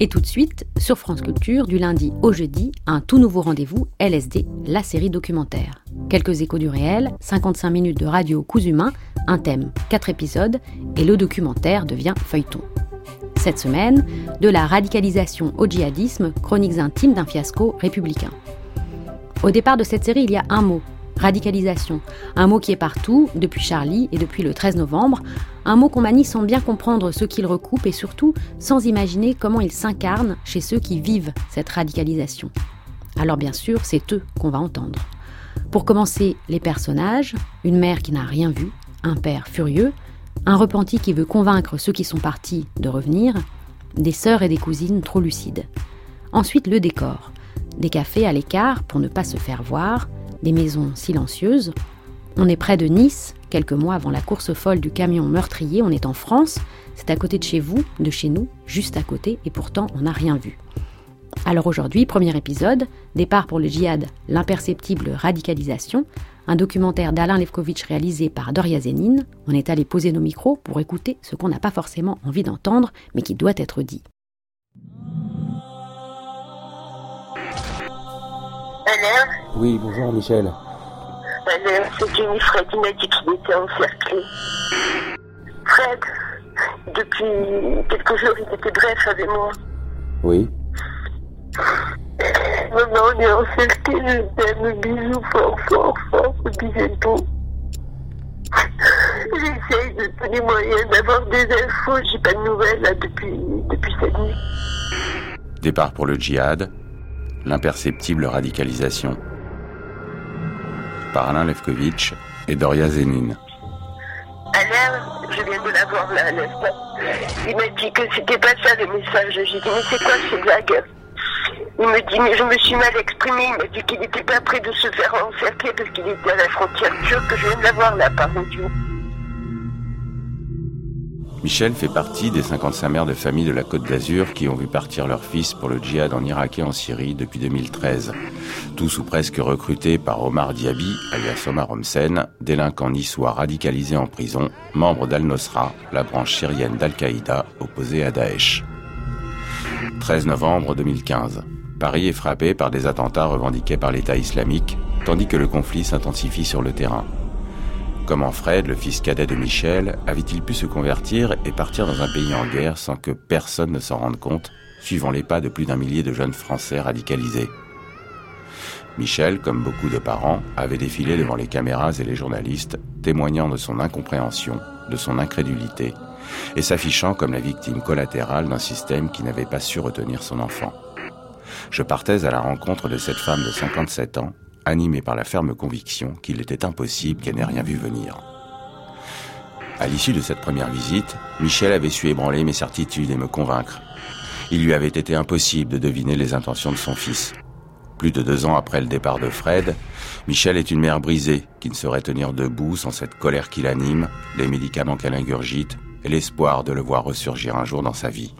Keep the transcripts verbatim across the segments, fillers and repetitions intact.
Et tout de suite, sur France Culture, du lundi au jeudi, un tout nouveau rendez-vous, L S D, la série documentaire. Quelques échos du réel, cinquante-cinq minutes de radio coups humains, un thème, quatre épisodes, et le documentaire devient feuilleton. Cette semaine, de la radicalisation au djihadisme, chroniques intimes d'un fiasco républicain. Au départ de cette série, il y a un mot, radicalisation. Un mot qui est partout, depuis Charlie et depuis le treize novembre. Un mot qu'on manie sans bien comprendre ce qu'il recoupe et surtout sans imaginer comment il s'incarne chez ceux qui vivent cette radicalisation. Alors bien sûr, c'est eux qu'on va entendre. Pour commencer, les personnages, une mère qui n'a rien vu, un père furieux, un repenti qui veut convaincre ceux qui sont partis de revenir, des sœurs et des cousines trop lucides. Ensuite, le décor. Des cafés à l'écart pour ne pas se faire voir, des maisons silencieuses. On est près de Nice, quelques mois avant la course folle du camion meurtrier. On est en France, c'est à côté de chez vous, de chez nous, juste à côté, et pourtant on n'a rien vu. Alors aujourd'hui, premier épisode, départ pour le djihad, l'imperceptible radicalisation, un documentaire d'Alain Lefkovitch réalisé par Doria Zénine. On est allé poser nos micros pour écouter ce qu'on n'a pas forcément envie d'entendre, mais qui doit être dit. Alors ? Oui, bonjour Michel. Alors, c'est Jenny. Fred, il m'a dit qu'il était encerclé. Fred, depuis quelques jours, il était bref avec moi. Oui. Maman, on est encerclé, je t'aime, bisous fort, fort, fort, bisous. J'essaye de tous les moyens d'avoir des infos, j'ai pas de nouvelles là depuis, depuis cette nuit. Départ pour le djihad, l'imperceptible radicalisation. Par Alain Lefkovitch et Doria Zénine. Alors, je viens de l'avoir là à l'instant. Il m'a dit que c'était pas ça le message. J'ai dit, mais c'est quoi ces blagues ? Il me dit, mais je me suis mal exprimé. Il m'a dit qu'il n'était pas prêt de se faire encercler parce qu'il était à la frontière turque. Je viens de l'avoir là par audio. Michel fait partie des cinquante-cinq mères de famille de la Côte d'Azur qui ont vu partir leur fils pour le djihad en Irak et en Syrie depuis deux mille treize. Tous ou presque recrutés par Omar Diaby, alias Omar Homsen, délinquant niçois radicalisé en prison, membre d'Al-Nosra, la branche syrienne d'Al-Qaïda opposée à Daesh. treize novembre deux mille quinze. Paris est frappé par des attentats revendiqués par l'État islamique, tandis que le conflit s'intensifie sur le terrain. Comment Fred, le fils cadet de Michel, avait-il pu se convertir et partir dans un pays en guerre sans que personne ne s'en rende compte, suivant les pas de plus d'un millier de jeunes Français radicalisés ? Michel, comme beaucoup de parents, avait défilé devant les caméras et les journalistes, témoignant de son incompréhension, de son incrédulité, et s'affichant comme la victime collatérale d'un système qui n'avait pas su retenir son enfant. Je partais à la rencontre de cette femme de cinquante-sept ans, animée par la ferme conviction qu'il était impossible qu'elle n'ait rien vu venir. À l'issue de cette première visite, Michel avait su ébranler mes certitudes et me convaincre. Il lui avait été impossible de deviner les intentions de son fils. Plus de deux ans après le départ de Fred, Michel est une mère brisée qui ne saurait tenir debout sans cette colère qui l'anime, les médicaments qu'elle ingurgite et l'espoir de le voir ressurgir un jour dans sa vie.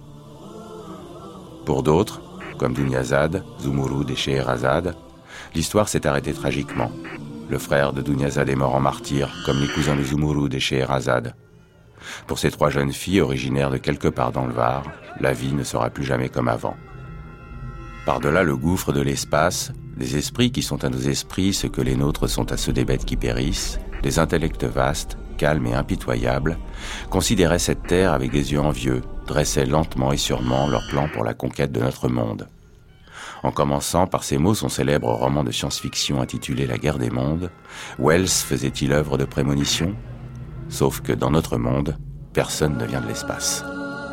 Pour d'autres, comme Douniazad, Zoumourou et Scheherazade, l'histoire s'est arrêtée tragiquement. Le frère de Douniazad est mort en martyr, comme les cousins de Zoumourou et Scheherazade. Pour ces trois jeunes filles originaires de quelque part dans le Var, la vie ne sera plus jamais comme avant. Par-delà le gouffre de l'espace, les esprits qui sont à nos esprits ce que les nôtres sont à ceux des bêtes qui périssent, des intellects vastes, calmes et impitoyables, considéraient cette terre avec des yeux envieux, dressaient lentement et sûrement leur plan pour la conquête de notre monde. En commençant par ces mots son célèbre roman de science-fiction intitulé La guerre des mondes, Wells faisait-il œuvre de prémonition ? Sauf que dans notre monde, personne ne vient de l'espace.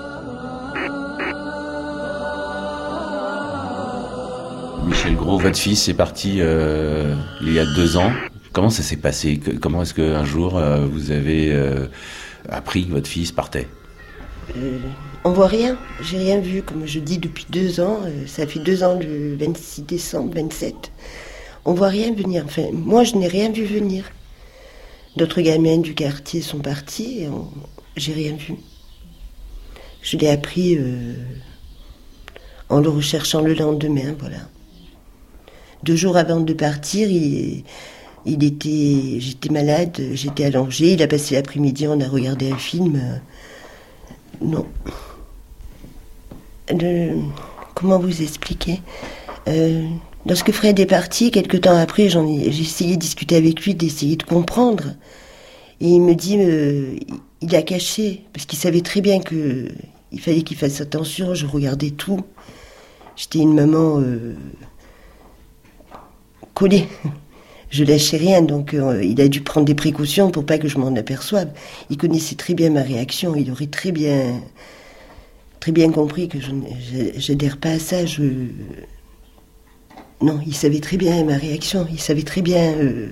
Michel Gros, votre fils est parti euh, il y a deux ans. Comment ça s'est passé ? Comment est-ce qu'un jour euh, vous avez euh, appris que votre fils partait ? Euh, on voit rien, j'ai rien vu, comme je dis depuis deux ans, euh, ça fait deux ans le vingt-six décembre vingt-sept. On voit rien venir, enfin moi je n'ai rien vu venir. D'autres gamins du quartier sont partis et on, j'ai rien vu. Je l'ai appris euh, en le recherchant le lendemain, voilà. Deux jours avant de partir, il, il était, j'étais malade, j'étais allongée, il a passé l'après-midi, on a regardé un film. Euh, non. de, comment vous expliquer euh, Lorsque Fred est parti, quelque temps après, j'en ai, j'ai essayé de discuter avec lui, d'essayer de comprendre. Et il me dit, euh, il a caché, parce qu'il savait très bien que il fallait qu'il fasse attention, je regardais tout. J'étais une maman euh, collée. Je lâchais rien, donc euh, il a dû prendre des précautions pour pas que je m'en aperçoive. Il connaissait très bien ma réaction, il aurait très bien, très bien compris que je n'adhère pas à ça. Je... Non, il savait très bien ma réaction, il savait très bien euh,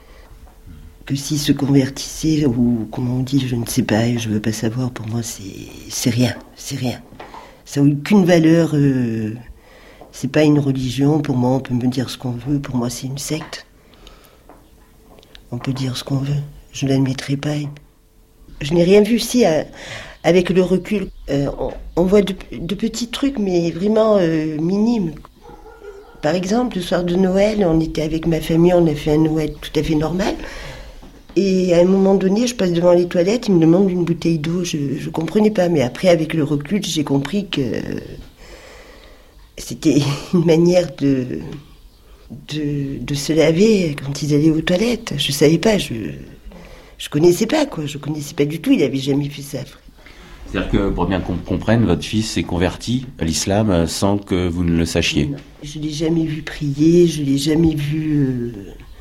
que s'il se convertissait, ou comment on dit, je ne sais pas, je veux pas savoir, pour moi c'est, c'est rien, c'est rien. Ça n'a aucune valeur, euh, c'est pas une religion, pour moi on peut me dire ce qu'on veut, pour moi c'est une secte. On peut dire ce qu'on veut, je ne l'admettrai pas. Je n'ai rien vu, si, à, avec le recul, euh, on, on voit de, de petits trucs, mais vraiment euh, minimes. Par exemple, le soir de Noël, on était avec ma famille, on a fait un Noël tout à fait normal. Et à un moment donné, je passe devant les toilettes, il me demande une bouteille d'eau, je ne comprenais pas. Mais après, avec le recul, j'ai compris que c'était une manière de... De, de se laver quand ils allaient aux toilettes. Je savais pas, je je connaissais pas quoi, je connaissais pas du tout, il avait jamais fait ça. C'est-à-dire que pour bien qu'on comprenne, votre fils s'est converti à l'islam sans que vous ne le sachiez. Non. Je l'ai jamais vu prier, je l'ai jamais vu. Euh...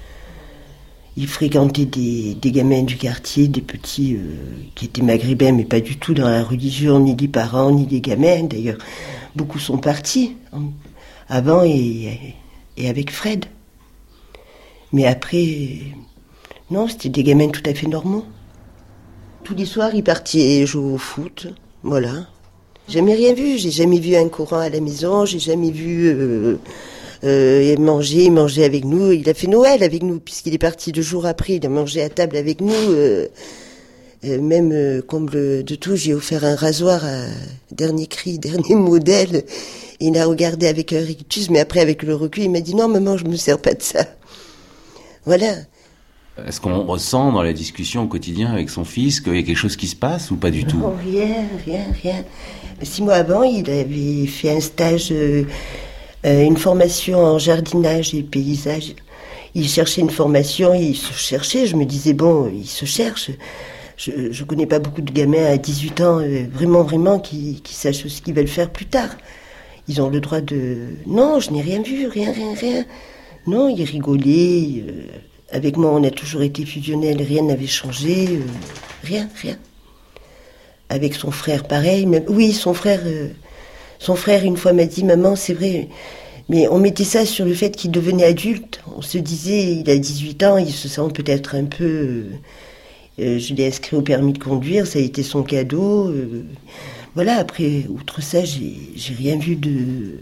Il fréquentait des, des gamins du quartier, des petits euh, qui étaient maghrébins, mais pas du tout dans la religion, ni les parents, ni les gamins. D'ailleurs, beaucoup sont partis avant et et avec Fred. Mais après, non, c'était des gamins tout à fait normaux. Tous les soirs, ils partaient jouer au foot, voilà. J'ai jamais rien vu, j'ai jamais vu un Coran à la maison, j'ai jamais vu euh, euh, manger, manger avec nous. Il a fait Noël avec nous, puisqu'il est parti deux jours après, il a mangé à table avec nous. Euh, euh, même, euh, comble de tout, j'ai offert un rasoir à dernier cri, dernier modèle. Il a regardé avec un rictus, mais après, avec le recul, il m'a dit « Non, maman, je me sers pas de ça. » Voilà. Est-ce qu'on ressent dans la discussion au quotidien avec son fils qu'il y a quelque chose qui se passe ou pas du tout ? Non, rien, rien, rien. Six mois avant, il avait fait un stage, euh, une formation en jardinage et paysage. Il cherchait une formation, il se cherchait. Je me disais « Bon, il se cherche. » Je, je connais pas beaucoup de gamins à dix-huit ans, euh, vraiment, vraiment, qui, qui sachent ce qu'ils veulent faire plus tard. Ils ont le droit de... Non, je n'ai rien vu, rien, rien, rien. Non, il rigolait. Euh, avec moi, on a toujours été fusionnels, rien n'avait changé. Euh, rien, rien. Avec son frère, pareil. Même, oui, son frère, euh, son frère, une fois, m'a dit, maman, c'est vrai, mais on mettait ça sur le fait qu'il devenait adulte. On se disait, il a dix-huit ans, il se sent peut-être un peu... Euh, euh, je l'ai inscrit au permis de conduire, ça a été son cadeau... Euh, Voilà, après, outre ça, j'ai, j'ai rien vu de...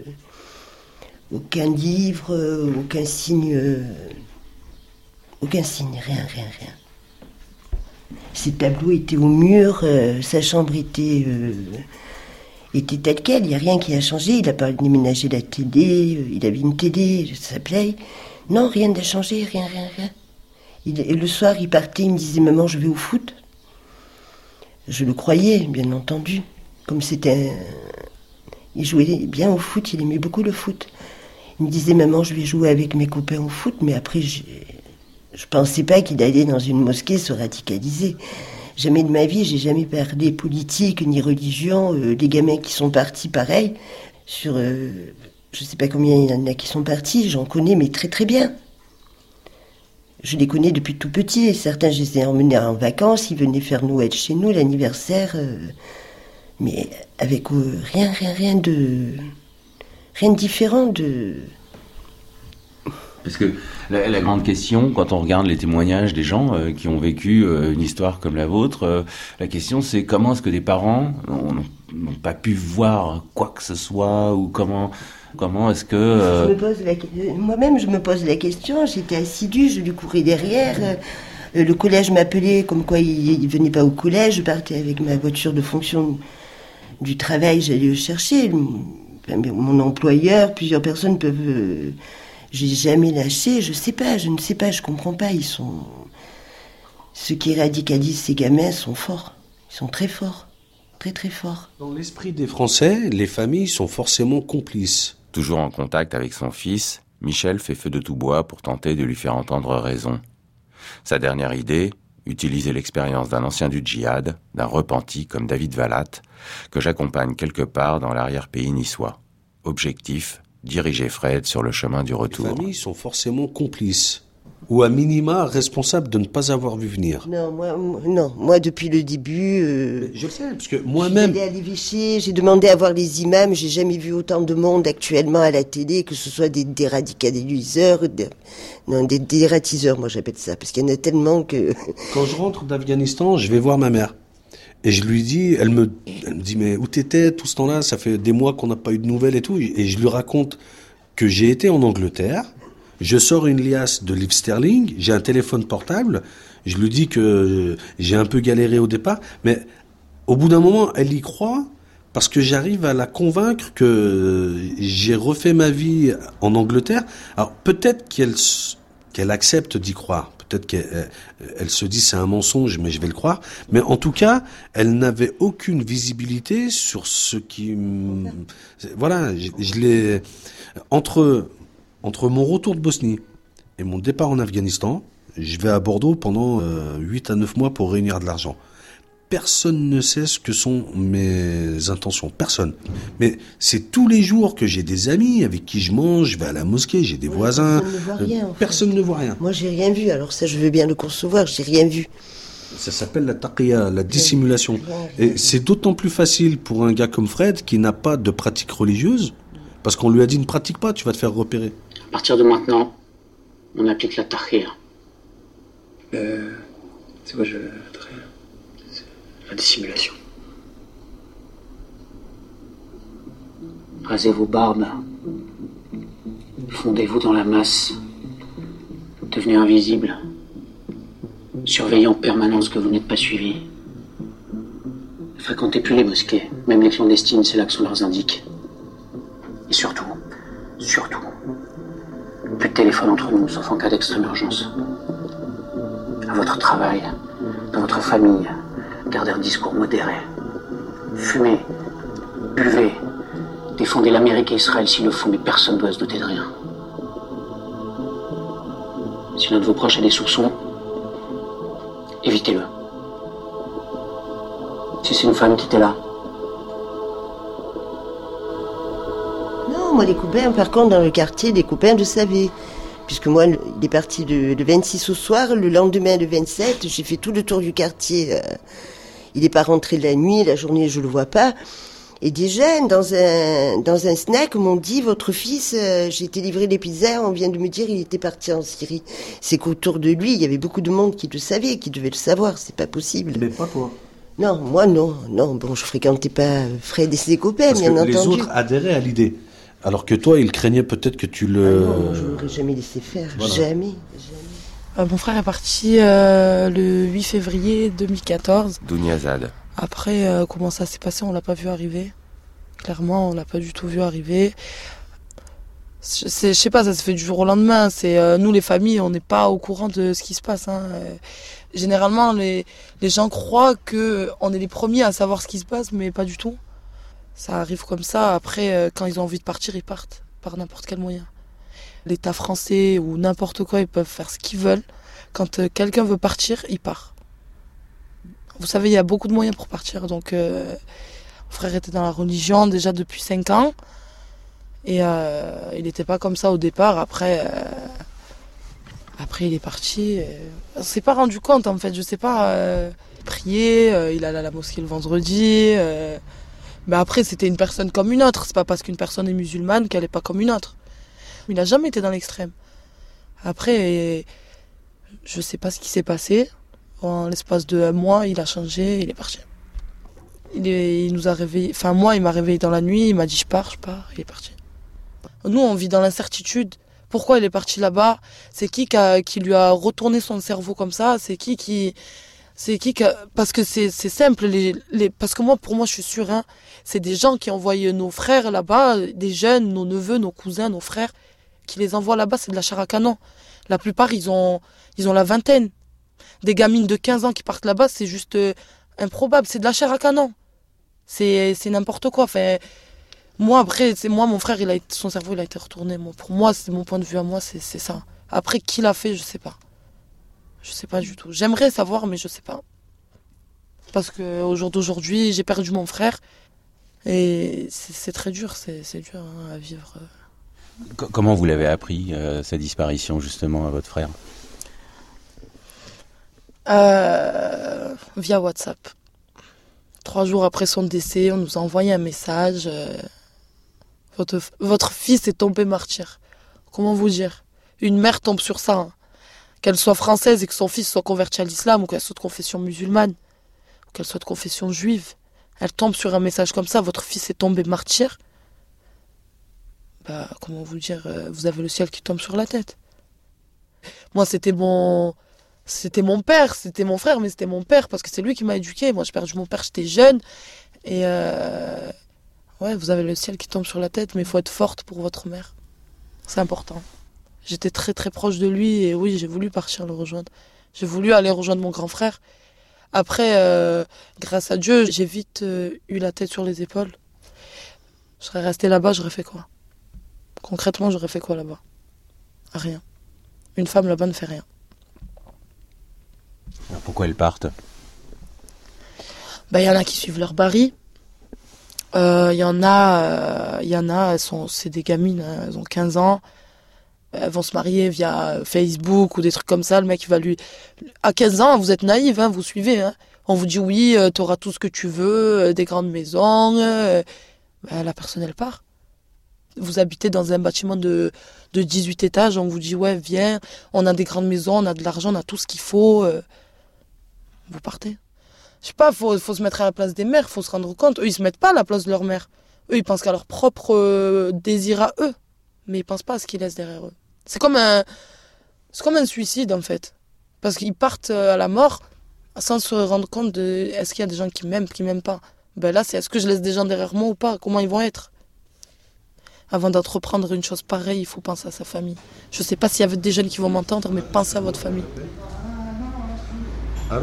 Aucun livre, aucun signe... Euh, aucun signe, rien, rien, rien. Ses tableaux étaient au mur, euh, sa chambre était, euh, était telle quelle, il n'y a rien qui a changé. Il n'a pas déménagé la télé, euh, il avait une télé, sa play. Non, rien n'a changé, rien, rien, rien. Il, et le soir, il partait, il me disait « Maman, je vais au foot ». Je le croyais, bien entendu. Comme c'était un... Il jouait bien au foot, il aimait beaucoup le foot. Il me disait, maman, je vais jouer avec mes copains au foot, mais après, je je pensais pas qu'il allait dans une mosquée se radicaliser. Jamais de ma vie, j'ai jamais parlé politique ni religion. Euh, les gamins qui sont partis, pareil. Sur, euh, je sais pas combien il y en a qui sont partis, j'en connais, mais très très bien. Je les connais depuis tout petit. Certains, je les ai emmenés en vacances, ils venaient faire Noël chez nous, l'anniversaire... Euh, mais avec euh, rien, rien, rien de... Rien de différent de... Parce que la, la grande question, quand on regarde les témoignages des gens euh, qui ont vécu euh, une histoire comme la vôtre, euh, la question c'est comment est-ce que des parents n'ont pas pu voir quoi que ce soit, ou comment... Comment est-ce que... Euh... Je me pose la... Moi-même, je me pose la question, j'étais assidue, je lui courais derrière... Euh... Le collège m'appelait, comme quoi il ne venait pas au collège. Je partais avec ma voiture de fonction du travail, j'allais le chercher. Mon employeur, plusieurs personnes peuvent... Euh, j'ai jamais lâché, je sais pas, je ne sais pas, je comprends pas. Ils sont... Ceux qui radicalisent ces gamins sont forts. Ils sont très forts. très très fort. Dans l'esprit des Français, les familles sont forcément complices. Toujours en contact avec son fils, Michel fait feu de tout bois pour tenter de lui faire entendre raison. Sa dernière idée, utiliser l'expérience d'un ancien du djihad, d'un repenti comme David Valat, que j'accompagne quelque part dans l'arrière-pays niçois. Objectif, diriger Fred sur le chemin du retour. Les familles sont forcément complices, ou à minima responsables de ne pas avoir vu venir. Non, moi, non, moi depuis le début... Euh, je le sais, parce que moi-même... J'ai allé à l'évêché, j'ai demandé à voir les imams, j'ai jamais vu autant de monde actuellement à la télé, que ce soit des, des radicaliseurs, des, non, des dératiseurs, moi j'appelle ça, parce qu'il y en a tellement que... Quand je rentre d'Afghanistan, je vais voir ma mère. Et je lui dis, elle me, elle me dit, mais où t'étais tout ce temps-là? Ça fait des mois qu'on n'a pas eu de nouvelles et tout. Et je lui raconte que j'ai été en Angleterre. Je sors une liasse de livres sterling, j'ai un téléphone portable, je lui dis que j'ai un peu galéré au départ, mais au bout d'un moment, elle y croit parce que j'arrive à la convaincre que j'ai refait ma vie en Angleterre. Alors peut-être qu'elle, qu'elle accepte d'y croire, peut-être qu'elle elle se dit c'est un mensonge, mais je vais le croire. Mais en tout cas, elle n'avait aucune visibilité sur ce qui... Voilà, je, je l'ai... Entre... Entre mon retour de Bosnie et mon départ en Afghanistan, je vais à Bordeaux pendant euh, huit à neuf mois pour réunir de l'argent. Personne ne sait ce que sont mes intentions, personne. Mais c'est tous les jours que j'ai des amis avec qui je mange, je vais à la mosquée, j'ai des oui, voisins. Personne ne voit rien. En fait. Personne ne voit rien. Moi, j'ai rien vu, alors ça, je veux bien le concevoir, j'ai rien vu. Ça s'appelle la taqiya, la dissimulation. Et c'est d'autant plus facile pour un gars comme Fred qui n'a pas de pratique religieuse, parce qu'on lui a dit ne pratique pas, tu vas te faire repérer. À partir de maintenant, on applique la taqiya. Euh, c'est quoi je, la taqiya? La dissimulation. Rasez vos barbes. Fondez-vous dans la masse. Devenez invisible. Surveillez en permanence que vous n'êtes pas suivi. Ne fréquentez plus les mosquées, même les clandestines, c'est là que sont leurs indiques. Et surtout, surtout, plus de téléphone entre nous, sauf en cas d'extrême urgence. À votre travail, dans votre famille, gardez un discours modéré. Fumez, buvez, défendez l'Amérique et Israël s'il le faut, mais personne ne doit se douter de rien. Si l'un de vos proches a des soupçons, évitez-le. Si c'est une femme qui était là, moi, les copains, par contre, dans le quartier, les copains le savaient. Puisque moi, il est parti le, le vingt-six au soir, le lendemain, le vingt-sept, j'ai fait tout le tour du quartier. Euh, il n'est pas rentré la nuit, la journée, je le vois pas. Et des jeunes, dans un, dans un snack, m'ont dit, votre fils, euh, j'ai été livré les pizzas, on vient de me dire, il était parti en Syrie. C'est qu'autour de lui, il y avait beaucoup de monde qui le savait, qui devait le savoir, c'est pas possible. Mais pas toi. Non, moi, non, non, bon, je fréquentais pas Fred et ses copains, Parce bien que entendu. Les autres adhéraient à l'idée. Alors que toi, il craignait peut-être que tu le... Ah non, je ne l'aurais jamais laissé faire, voilà. jamais, jamais. Euh, mon frère est parti euh, le huit février deux mille quatorze. Dounia-Zad. Après, euh, comment ça s'est passé, on l'a pas vu arriver. Clairement, on l'a pas du tout vu arriver. Je sais pas, ça se fait du jour au lendemain. C'est euh, nous, les familles, on n'est pas au courant de ce qui se passe. Hein. Euh, généralement, les, les gens croient qu'on est les premiers à savoir ce qui se passe, mais pas du tout. Ça arrive comme ça. Après, euh, quand ils ont envie de partir, ils partent par n'importe quel moyen. L'État français ou n'importe quoi, ils peuvent faire ce qu'ils veulent. Quand euh, quelqu'un veut partir, il part. Vous savez, il y a beaucoup de moyens pour partir. Donc, euh, mon frère était dans la religion déjà depuis cinq ans. Et euh, il n'était pas comme ça au départ. Après, euh, après il est parti. On ne s'est pas rendu compte, en fait. Je sais pas. Euh, prier, euh, il allait à la mosquée le vendredi. Euh, mais après, c'était une personne comme une autre. C'est pas parce qu'une personne est musulmane qu'elle n'est pas comme une autre. Il n'a jamais été dans l'extrême. Après, je sais pas ce qui s'est passé. En l'espace de un mois, il a changé, il est parti. Il, est, il nous a réveillés. Enfin, moi, il m'a réveillé dans la nuit, il m'a dit je pars, je pars, il est parti. Nous, on vit dans l'incertitude. Pourquoi il est parti là-bas? C'est qui qui, a, qui lui a retourné son cerveau comme ça? C'est qui qui... C'est qui qui a, parce que c'est, c'est simple. Les, les, parce que moi, pour moi, je suis sûre, hein, c'est des gens qui envoient nos frères là-bas, des jeunes, nos neveux, nos cousins, nos frères, qui les envoient là-bas, c'est de la chair à canon. La plupart, ils ont, ils ont la vingtaine. Des gamines de quinze ans qui partent là-bas, c'est juste euh, improbable. C'est de la chair à canon. C'est, c'est n'importe quoi. Enfin, moi, après, c'est moi, mon frère, il a été, son cerveau, il a été retourné. Moi, pour moi, c'est mon point de vue à moi, c'est, c'est ça. Après, qui l'a fait, je sais pas. Je sais pas du tout. J'aimerais savoir, mais je sais pas. Parce qu'au jour d'aujourd'hui, j'ai perdu mon frère. Et c'est, c'est très dur, c'est, c'est dur hein, à vivre. Comment vous l'avez appris, euh, sa disparition, justement, à votre frère ? euh, Via WhatsApp. Trois jours après son décès, on nous a envoyé un message. Euh, votre, votre fils est tombé martyr. Comment vous dire ? Une mère tombe sur ça. Hein. Qu'elle soit française et que son fils soit converti à l'islam, ou qu'elle soit de confession musulmane, ou qu'elle soit de confession juive. Elle tombe sur un message comme ça, votre fils est tombé martyr. Bah, comment vous dire, euh, vous avez le ciel qui tombe sur la tête. Moi, c'était mon... C'était mon père, c'était mon frère, mais c'était mon père, parce que c'est lui qui m'a éduqué. Moi, j'ai perdu mon père, j'étais jeune. Et euh... ouais, vous avez le ciel qui tombe sur la tête, mais il faut être forte pour votre mère. C'est important. J'étais très très proche de lui, et oui, j'ai voulu partir le rejoindre. J'ai voulu aller rejoindre mon grand frère. Après, euh, grâce à Dieu, j'ai vite euh, eu la tête sur les épaules. Je serais restée là-bas, j'aurais fait quoi ? Concrètement, j'aurais fait quoi là-bas ? Rien. Une femme là-bas ne fait rien. Alors pourquoi elles partent ? Ben, y en a qui suivent leur baril. Il euh, y en a, il euh, y en a, elles sont, c'est des gamines, hein, elles ont quinze ans. Elles vont se marier via Facebook ou des trucs comme ça. Le mec, il va lui... À quinze ans, vous êtes naïve, hein, vous suivez. Hein. On vous dit oui, euh, t'auras tout ce que tu veux, euh, des grandes maisons. Euh... Ben, la personne, elle part. Vous habitez dans un bâtiment de, de dix-huit étages, on vous dit ouais, viens, on a des grandes maisons, on a de l'argent, on a tout ce qu'il faut. Euh... Vous partez. Je sais pas, faut, faut se mettre à la place des mères, faut se rendre compte. Eux, ils se mettent pas à la place de leur mère. Eux, ils pensent qu'à leur propre euh, désir à eux. Mais ils pensent pas à ce qu'ils laissent derrière eux. C'est comme un, c'est comme un suicide, en fait. Parce qu'ils partent à la mort sans se rendre compte de est-ce qu'il y a des gens qui m'aiment, qui m'aiment pas. Ben là, c'est est-ce que je laisse des gens derrière moi ou pas ? Comment ils vont être ? Avant d'entreprendre une chose pareille, il faut penser à sa famille. Je sais pas s'il y a des jeunes qui vont m'entendre, mais pensez à votre famille. Allô ?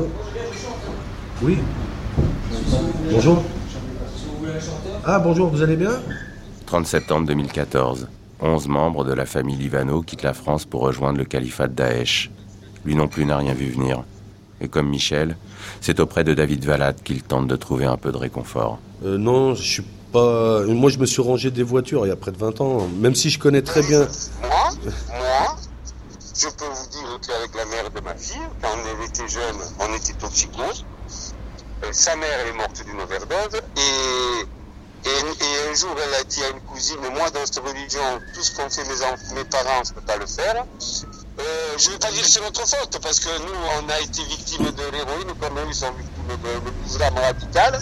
Oui. Bonjour. Ah, bonjour, vous allez bien ? trente septembre deux mille quatorze. onze membres de la famille Livano quittent la France pour rejoindre le califat de Daesh. Lui non plus n'a rien vu venir. Et comme Michel, c'est auprès de David Valade qu'il tente de trouver un peu de réconfort. Euh, non, je suis pas... Moi, je me suis rangé des voitures il y a près de vingt ans, même si je connais très bien... Moi, moi, je peux vous dire qu'avec la mère de ma fille, quand on était jeune, on était toxicos. Euh, sa mère, elle est morte d'une overdose. Et, et, et un jour, elle a dit à une cousine, moi, dans cette religion, tout ce qu'ont fait mes, enfants, mes parents, je ne peux pas le faire. Euh, je ne veux pas dire que c'est notre faute, parce que nous, on a été victimes de l'héroïne, comme eux, ils sont victimes de, de l'islam radical.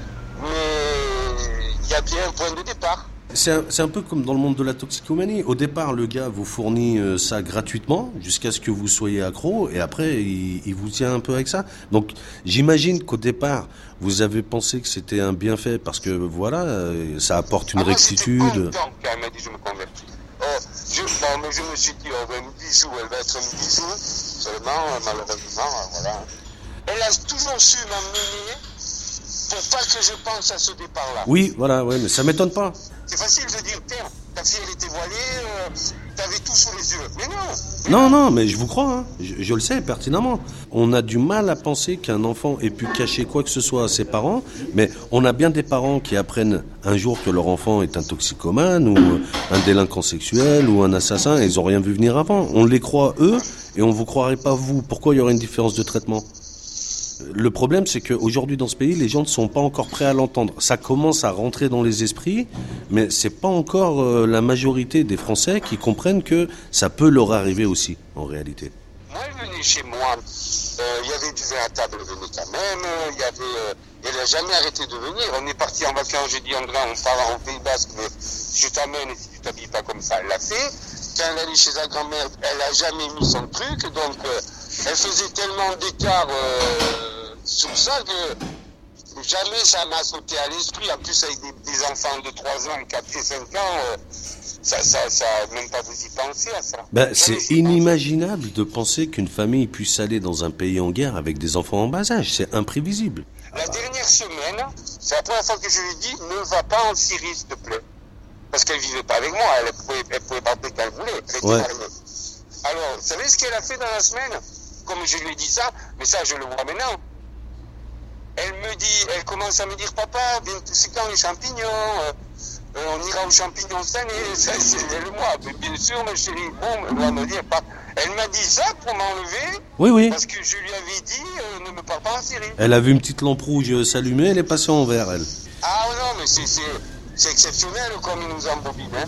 Mais il y a bien un point de départ. C'est un, c'est un peu comme dans le monde de la toxicomanie. Au départ, le gars vous fournit euh, ça gratuitement jusqu'à ce que vous soyez accro, et après, il, il vous tient un peu avec ça. Donc, j'imagine qu'au départ, vous avez pensé que c'était un bienfait parce que, voilà, euh, ça apporte une ah, rectitude. Moi, j'étais content quand elle m'a dit je me convertis. Oh, je, bon, mais je me suis dit, oh, ben, un bisou, elle va être un bisou. Seulement, malheureusement, voilà. Elle a toujours su m'amener pour pas que je pense à ce départ-là. Oui, voilà, ouais, mais ça m'étonne pas. C'est facile de dire, tiens, ta fille, elle était voilée, euh, t'avais tout sous les yeux. Mais non mais Non, non, mais je vous crois, hein. je, je le sais pertinemment. On a du mal à penser qu'un enfant ait pu cacher quoi que ce soit à ses parents, mais on a bien des parents qui apprennent un jour que leur enfant est un toxicomane, ou un délinquant sexuel, ou un assassin, et ils n'ont rien vu venir avant. On les croit eux, et on ne vous croirait pas vous. Pourquoi il y aurait une différence de traitement ? Le problème, c'est qu'aujourd'hui, dans ce pays, les gens ne sont pas encore prêts à l'entendre. Ça commence à rentrer dans les esprits, mais c'est pas encore euh, la majorité des Français qui comprennent que ça peut leur arriver aussi, en réalité. Moi, elle venait chez moi, il euh, y avait du vin à table, elle venait quand même, il y avait... Euh, elle n'a jamais arrêté de venir. On est parti en vacances, j'ai dit, André, on part en Pays Basque, mais je t'amène, et si tu t'habilles pas comme ça, elle l'a fait. Quand elle allait chez sa grand-mère, elle n'a jamais mis son truc, donc euh, elle faisait tellement d'écart euh, sur ça que jamais ça m'a sauté à l'esprit. En plus, avec des, des enfants de trois ans, quatre et cinq ans, euh, ça, ça, ça, même pas vous y pensez à ça. Ben, c'est inimaginable de penser qu'une famille puisse aller dans un pays en guerre avec des enfants en bas âge. C'est imprévisible. La dernière semaine, C'est la première fois que je lui dis, ne va pas en Syrie, s'il te plaît. Parce qu'elle vivait pas avec moi, elle pouvait, elle pouvait partir quand elle voulait, elle était Ouais. mariée. Alors, vous savez ce qu'elle a fait dans la semaine? Comme je lui ai dit ça, mais ça je le vois maintenant. Elle me dit, elle commence à me dire, papa, bien, c'est quand les champignons, euh, euh, on ira aux champignons cette année, ça c'est le mois. Mais bien sûr, ma chérie, bon, elle va me dire, pas. Elle m'a dit ça pour m'enlever. Oui, oui. Parce que je lui avais dit, euh, ne me pars pas en Syrie. Elle a vu une petite lampe rouge s'allumer, elle est passée en vert, elle. Ah non, mais c'est, c'est, c'est exceptionnel comme il nous embobine, hein.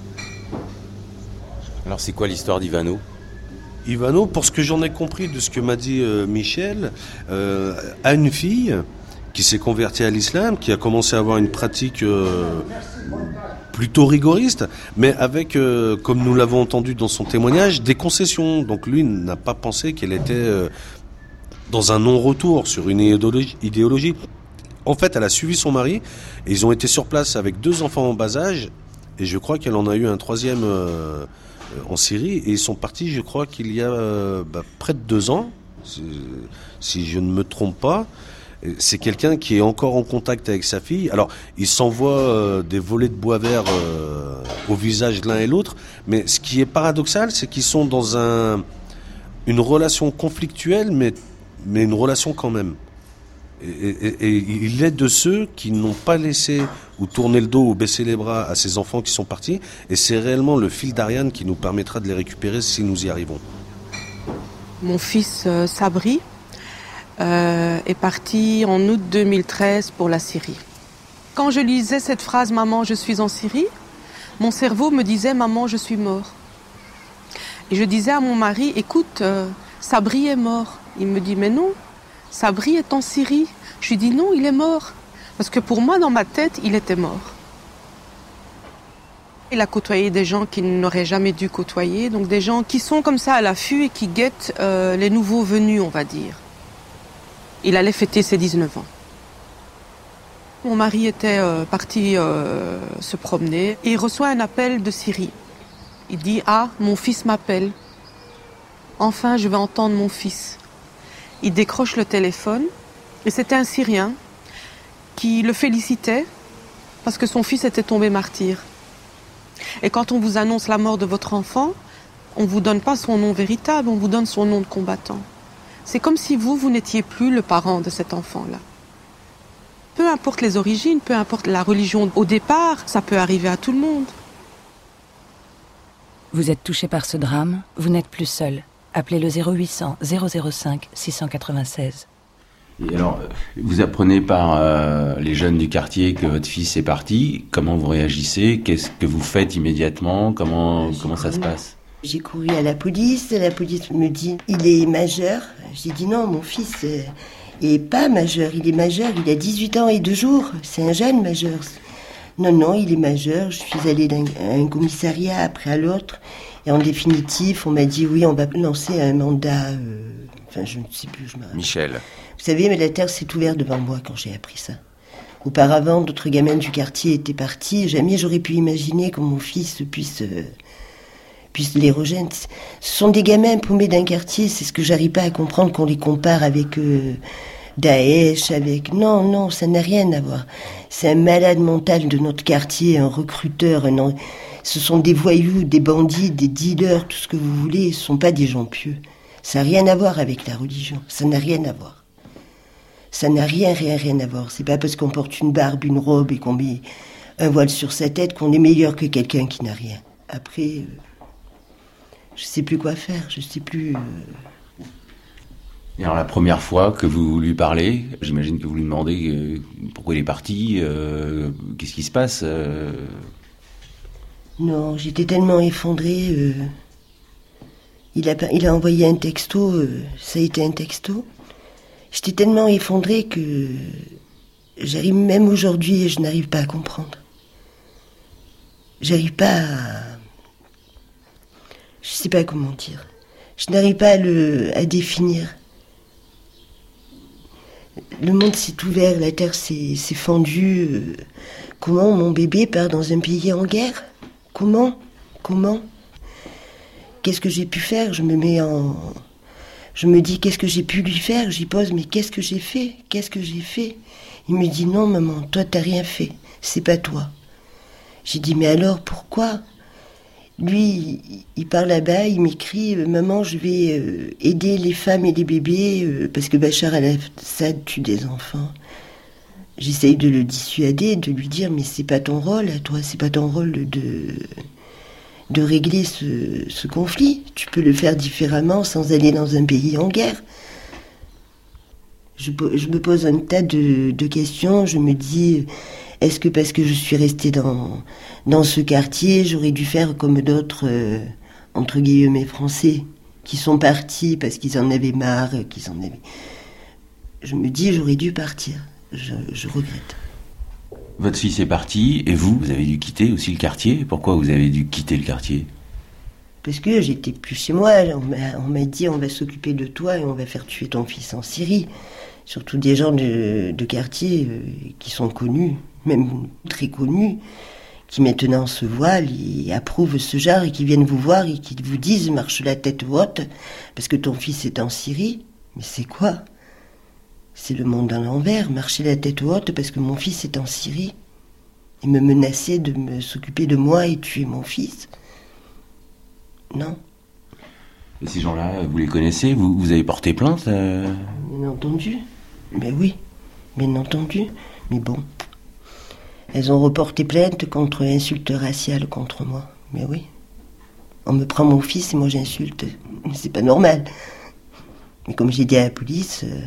Alors c'est quoi l'histoire d'Ivano? Ivano, pour ce que j'en ai compris de ce que m'a dit euh, Michel, euh, a une fille qui s'est convertie à l'islam, qui a commencé à avoir une pratique euh, plutôt rigoriste, mais avec, euh, comme nous l'avons entendu dans son témoignage, des concessions. Donc lui n'a pas pensé qu'elle était euh, dans un non-retour sur une idéologie, idéologie. En fait, elle a suivi son mari, et ils ont été sur place avec deux enfants en bas âge, et je crois qu'elle en a eu un troisième... Euh, en Syrie, et ils sont partis, je crois qu'il y a euh, bah, près de deux ans, si, si je ne me trompe pas. C'est quelqu'un qui est encore en contact avec sa fille. Alors, ils s'envoient euh, des volets de bois vert euh, au visage l'un et l'autre, mais ce qui est paradoxal, c'est qu'ils sont dans un, une relation conflictuelle, mais, mais une relation quand même. Et, et, et il est de ceux qui n'ont pas laissé ou tourné le dos ou baissé les bras à ces enfants qui sont partis, et c'est réellement le fil d'Ariane qui nous permettra de les récupérer si nous y arrivons. Mon fils euh, Sabri euh, est parti en août deux mille treize pour la Syrie. Quand je lisais cette phrase « Maman, je suis en Syrie », mon cerveau me disait « Maman, je suis mort ». Et je disais à mon mari « Écoute, euh, Sabri est mort ». Il me dit « Mais non, Sabri est en Syrie ». Je lui dis « Non, il est mort ». Parce que pour moi, dans ma tête, il était mort. Il a côtoyé des gens qu'il n'aurait jamais dû côtoyer, donc des gens qui sont comme ça à l'affût et qui guettent euh, les nouveaux venus, on va dire. Il allait fêter ses dix-neuf ans. Mon mari était euh, parti euh, se promener et il reçoit un appel de Syrie. Il dit « Ah, mon fils m'appelle. Enfin, je vais entendre mon fils. » Il décroche le téléphone et c'était un Syrien qui le félicitait parce que son fils était tombé martyr. Et quand on vous annonce la mort de votre enfant, on ne vous donne pas son nom véritable, on vous donne son nom de combattant. C'est comme si vous, vous n'étiez plus le parent de cet enfant-là. Peu importe les origines, peu importe la religion au départ, ça peut arriver à tout le monde. Vous êtes touché par ce drame, vous n'êtes plus seul. Appelez le zéro huit cents zéro zéro cinq six cent quatre-vingt-seize. Et alors, vous apprenez par euh, les jeunes du quartier que votre fils est parti. Comment vous réagissez? Qu'est-ce que vous faites immédiatement? Comment, comment ça se passe? J'ai couru à la police. La police me dit « Il est majeur ». J'ai dit « Non, mon fils euh, est pas majeur. Il est majeur, il a dix-huit ans et deux jours. C'est un jeune majeur. » Non, non, il est majeur. Je suis allée d'un un commissariat après à l'autre. Et en définitive, on m'a dit « Oui, on va lancer un mandat... Euh, » Enfin, je ne sais plus, je me rappelle. Michel. Vous savez, mais la terre s'est ouverte devant moi quand j'ai appris ça. Auparavant, d'autres gamins du quartier étaient partis. Jamais j'aurais pu imaginer que mon fils puisse, euh, puisse les rejoindre. Ce sont des gamins paumés d'un quartier. C'est ce que j'arrive pas à comprendre, qu'on les compare avec euh, Daesh, avec... Non, non, ça n'a rien à voir. C'est un malade mental de notre quartier, un recruteur. Un... Ce sont des voyous, des bandits, des dealers, tout ce que vous voulez. Ce ne sont pas des gens pieux. Ça n'a rien à voir avec la religion. Ça n'a rien à voir. Ça n'a rien, rien, rien à voir. C'est pas parce qu'on porte une barbe, une robe et qu'on met un voile sur sa tête qu'on est meilleur que quelqu'un qui n'a rien. Après, euh, je sais plus quoi faire. Je sais plus... Euh... Et alors la première fois que vous lui parlez, j'imagine que vous lui demandez euh, pourquoi il est parti, euh, qu'est-ce qui se passe euh... Non, j'étais tellement effondrée... Euh... Il a, il a envoyé un texto, euh, ça a été un texto. J'étais tellement effondrée que j'arrive même aujourd'hui et je n'arrive pas à comprendre. J'arrive pas à... Je sais pas comment dire. Je n'arrive pas à le à définir. Le monde s'est ouvert, la terre s'est, s'est fendue. Euh, comment mon bébé part dans un pays en guerre? Comment? Comment? Qu'est-ce que j'ai pu faire? Je me mets en... Je me dis, qu'est-ce que j'ai pu lui faire? J'y pose, mais qu'est-ce que j'ai fait? Qu'est-ce que j'ai fait? Il me dit, non, maman, toi, t'as rien fait. C'est pas toi. J'ai dit, mais alors, pourquoi? Lui, il part là-bas, il m'écrit, maman, je vais euh, aider les femmes et les bébés, euh, parce que Bachar al-Assad tue des enfants. J'essaye de le dissuader, de lui dire, mais c'est pas ton rôle, à toi, c'est pas ton rôle de... de régler ce, ce conflit. Tu peux le faire différemment sans aller dans un pays en guerre. Je, je me pose un tas de, de questions. Je me dis, est-ce que parce que je suis restée dans, dans ce quartier, j'aurais dû faire comme d'autres, euh, entre guillemets, Français, qui sont partis parce qu'ils en avaient marre, qu'ils en avaient... Je me dis, j'aurais dû partir. Je, je regrette. Votre fils est parti, et vous, vous avez dû quitter aussi le quartier. Pourquoi vous avez dû quitter le quartier? Parce que j'étais plus chez moi. On m'a, on m'a dit, on va s'occuper de toi et on va faire tuer ton fils en Syrie. Surtout des gens de, de quartier euh, qui sont connus, même très connus, qui maintenant se voilent et approuvent ce genre et qui viennent vous voir et qui vous disent, marche la tête haute, parce que ton fils est en Syrie. Mais c'est quoi? C'est le monde à l'envers, marcher la tête haute parce que mon fils est en Syrie et me menacer de me s'occuper de moi et tuer mon fils. Non. Et ces gens-là, vous les connaissez? Vous, vous avez porté plainte euh... Bien entendu. Mais oui, bien entendu. Mais bon, elles ont reporté plainte contre insulte raciale contre moi. Mais oui. On me prend mon fils et moi j'insulte. C'est pas normal. Mais comme j'ai dit à la police... Euh...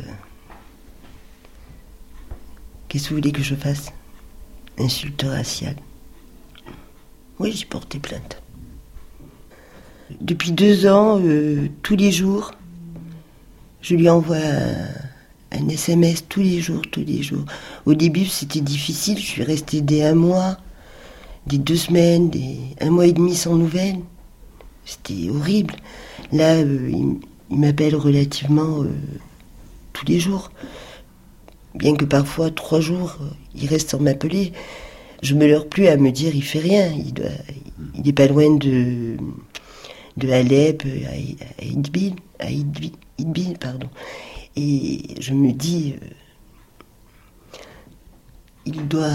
Qu'est-ce que vous voulez que je fasse? Insulte raciale. Oui, j'ai porté plainte. Depuis deux ans, euh, tous les jours, je lui envoie un, un S M S tous les jours, tous les jours. Au début, c'était difficile. Je suis restée des un mois, des deux semaines, des un mois et demi sans nouvelles. C'était horrible. Là, euh, il, il m'appelle relativement euh, tous les jours. Bien que parfois, trois jours, il reste sans m'appeler. Je me leurre plus à me dire, il fait rien. Il doit, il est pas loin de, de Alep, à Idbil, à Idbil, Idbil, pardon. Et je me dis, euh, il doit,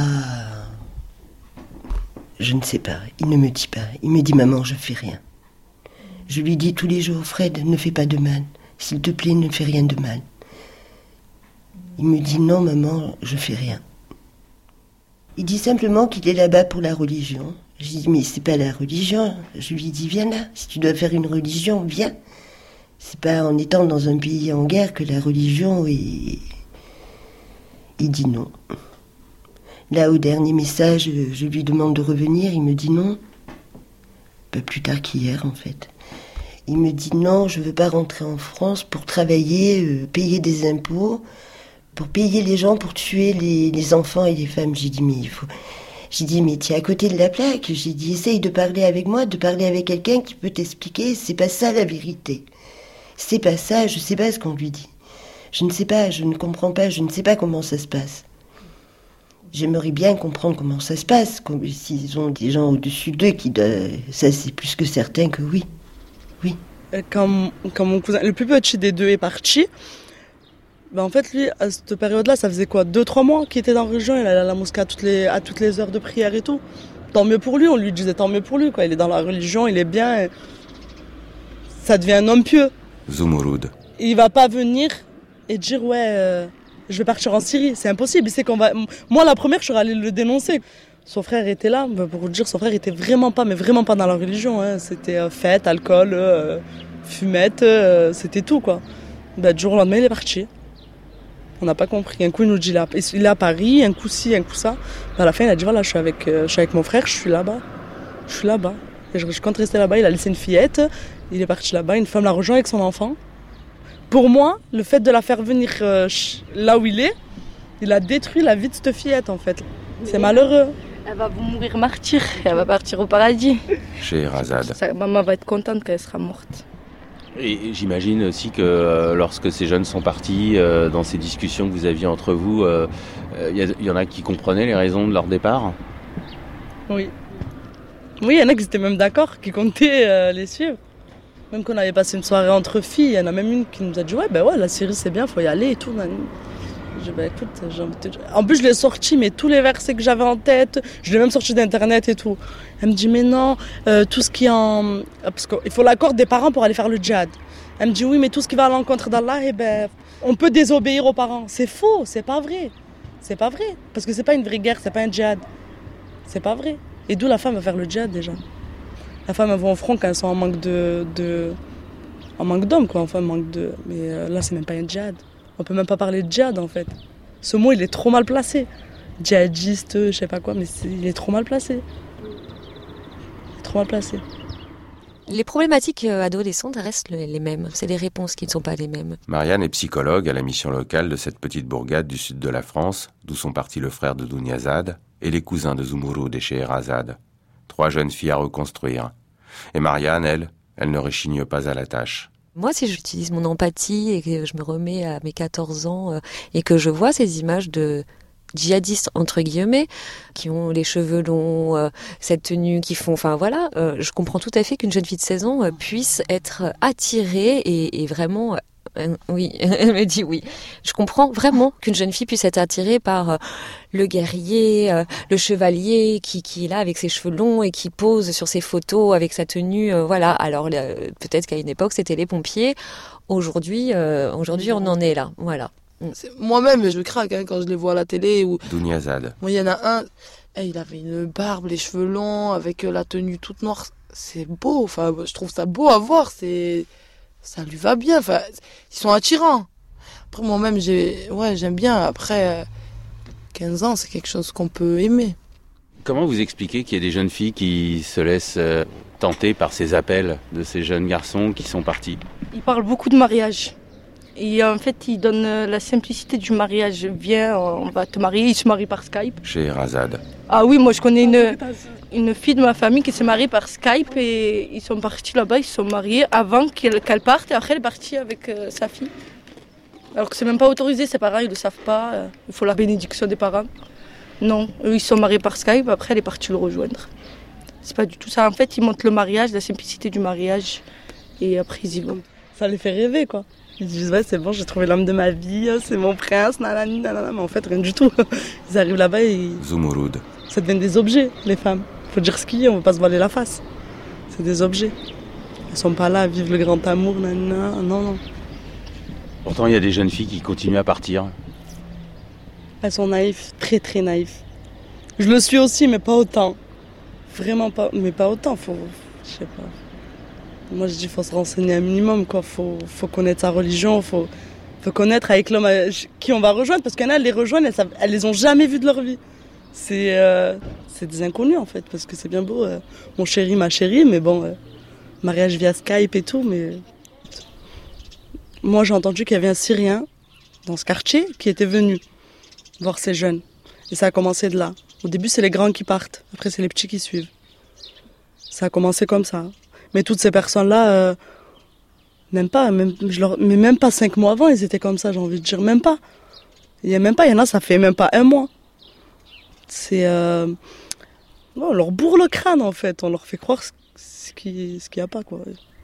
je ne sais pas, il ne me dit pas. Il me dit, maman, je fais rien. Je lui dis tous les jours, Fred, ne fais pas de mal. S'il te plaît, ne fais rien de mal. Il me dit, non, maman, je fais rien. Il dit simplement qu'il est là-bas pour la religion. Je dis, mais c'est pas la religion. Je lui dis, viens là. Si tu dois faire une religion, viens. C'est pas en étant dans un pays en guerre que la religion est... Il dit non. Là, au dernier message, je lui demande de revenir. Il me dit non. Pas plus tard qu'hier, en fait. Il me dit non, je veux pas rentrer en France pour travailler, euh, payer des impôts... pour payer les gens, pour tuer les, les enfants et les femmes. J'ai dit, mais il faut... J'ai dit, mais tu es à côté de la plaque. J'ai dit, essaye de parler avec moi, de parler avec quelqu'un qui peut t'expliquer. C'est pas ça la vérité. C'est pas ça, je sais pas ce qu'on lui dit. Je ne sais pas, je ne comprends pas, je ne sais pas comment ça se passe. J'aimerais bien comprendre comment ça se passe, comme s'ils ont des gens au-dessus d'eux qui... De... Ça, c'est plus que certain que oui. Oui. Quand, quand mon cousin, le plus petit des deux est parti... Ben en fait, lui, à cette période-là, ça faisait quoi, deux, trois mois qu'il était dans la religion, il allait à la mosquée à toutes les, à toutes les heures de prière et tout. Tant mieux pour lui, on lui disait tant mieux pour lui, quoi. Il est dans la religion, il est bien, et... ça devient un homme pieux. Zumurud. Il va pas venir et dire, ouais, euh, je vais partir en Syrie, c'est impossible. C'est qu'on va... Moi, la première, je serais allée le dénoncer. Son frère était là, pour vous dire, son frère était vraiment pas, mais vraiment pas dans la religion. Hein. C'était euh, fête, alcool, euh, fumette, euh, c'était tout, quoi. Ben, du jour au lendemain, il est parti. On n'a pas compris. Un coup, il nous dit, là, il est à Paris, un coup ci, un coup ça. À la fin, il a dit, voilà, je suis avec, euh, je suis avec mon frère, je suis là-bas. Je suis là-bas. Et je, je compte rester là-bas. Il a laissé une fillette. Il est parti là-bas. Une femme l'a rejoint avec son enfant. Pour moi, le fait de la faire venir euh, là où il est, il a détruit la vie de cette fillette, en fait. C'est malheureux. Elle va mourir martyre. Elle va partir au paradis. Chez Razad. Sa maman va être contente quand elle sera morte. Et j'imagine aussi que euh, lorsque ces jeunes sont partis, euh, dans ces discussions que vous aviez entre vous, il euh, euh, y, y en a qui comprenaient les raisons de leur départ? Oui. Oui, il y en a qui étaient même d'accord, qui comptaient euh, les suivre. Même qu'on avait passé une soirée entre filles, il y en a même une qui nous a dit ouais ben ouais la Syrie c'est bien, faut y aller et tout. Je dis bah écoute, j'ai envie de te... En plus je l'ai sorti, mais tous les versets que j'avais en tête, je l'ai même sorti d'internet et tout. Elle me dit mais non, euh, tout ce qui est en... Parce qu'il faut l'accord des parents pour aller faire le djihad. Elle me dit oui mais tout ce qui va à l'encontre d'Allah, eh ben, on peut désobéir aux parents. C'est faux, c'est pas vrai. C'est pas vrai, parce que c'est pas une vraie guerre, c'est pas un djihad. C'est pas vrai. Et d'où la femme va faire le djihad déjà. La femme elle va au front quand elles sont en manque de... de... en manque d'hommes quoi, enfin manque de... Mais euh, là c'est même pas un djihad. On peut même pas parler de djihad en fait. Ce mot il est trop mal placé. Djihadiste, je sais pas quoi, mais c'est... il est trop mal placé. Il est trop mal placé. Les problématiques adolescentes restent les mêmes. C'est les réponses qui ne sont pas les mêmes. Marianne est psychologue à la mission locale de cette petite bourgade du sud de la France, d'où sont partis le frère de Douniazad et les cousins de Zumurud et Scheherazade. Trois jeunes filles à reconstruire. Et Marianne, elle, elle ne rechigne pas à la tâche. Moi, si j'utilise mon empathie et que je me remets à mes quatorze ans euh, et que je vois ces images de djihadistes, entre guillemets, qui ont les cheveux longs, euh, cette tenue, qui font... Enfin, voilà, euh, je comprends tout à fait qu'une jeune fille de seize ans euh, puisse être attirée et, et vraiment... Euh, oui, elle me dit oui. Je comprends vraiment qu'une jeune fille puisse être attirée par euh, le guerrier, euh, le chevalier qui, qui est là avec ses cheveux longs et qui pose sur ses photos avec sa tenue. Euh, voilà. Alors euh, peut-être qu'à une époque c'était les pompiers. Aujourd'hui, euh, aujourd'hui on en est là. Voilà. C'est... Moi-même, je craque hein, quand je les vois à la télé. Ou... Douniazad. Moi, il y en a un. Hey, il avait une barbe, les cheveux longs, avec euh, la tenue toute noire. C'est beau. Enfin, je trouve ça beau à voir. C'est Ça lui va bien, enfin, ils sont attirants. Après, moi-même, j'ai... Ouais, j'aime bien. Après, quinze ans, c'est quelque chose qu'on peut aimer. Comment vous expliquez qu'il y a des jeunes filles qui se laissent tenter par ces appels de ces jeunes garçons qui sont partis? Ils parlent beaucoup de mariage. Et en fait, ils donnent la simplicité du mariage. Viens, on va te marier. Ils se marient par Skype. Scheherazade. Ah oui, moi, je connais une... une fille de ma famille qui s'est mariée par Skype et ils sont partis là-bas, ils se sont mariés avant qu'elle, qu'elle parte et après elle est partie avec euh, sa fille. Alors que c'est même pas autorisé, ses parents ils le savent pas, euh, il faut la bénédiction des parents. Non, eux ils se sont mariés par Skype, après elle est partie le rejoindre. C'est pas du tout ça, en fait ils montrent le mariage, la simplicité du mariage et après ils y vont. Ça les fait rêver quoi. Ils disent ouais c'est bon, j'ai trouvé l'homme de ma vie, c'est mon prince, nanani, nanana, mais en fait rien du tout. Ils arrivent là-bas et... Zumurud. Ça devient des objets, les femmes. Faut dire ce qu'il y a, on ne veut pas se voiler la face. C'est des objets. Elles sont pas là à vivre le grand amour, nanana. Non, non. Pourtant, il y a des jeunes filles qui continuent à partir. Elles sont naïves, très très naïves. Je le suis aussi, mais pas autant. Vraiment pas, mais pas autant. Faut, je sais pas. Moi, je dis, faut se renseigner un minimum, quoi. Faut, faut connaître sa religion, faut, faut connaître avec l'homme qui on va rejoindre, parce qu'il y en a, elles les rejoignent, elles, savent, elles les ont jamais vues de leur vie. C'est, euh, c'est des inconnus en fait, parce que c'est bien beau, euh, mon chéri, ma chérie, mais bon, euh, mariage via Skype et tout, mais... Moi j'ai entendu qu'il y avait un Syrien dans ce quartier qui était venu voir ces jeunes. Et ça a commencé de là. Au début c'est les grands qui partent, après c'est les petits qui suivent. Ça a commencé comme ça. Mais toutes ces personnes-là, euh, même pas, même, je leur, mais même pas cinq mois avant, ils étaient comme ça, j'ai envie de dire, même pas. Il y a même pas, il y en a, ça fait même pas un mois. C'est... Euh... On leur bourre le crâne, en fait. On leur fait croire ce qu'il n'y a pas, quoi.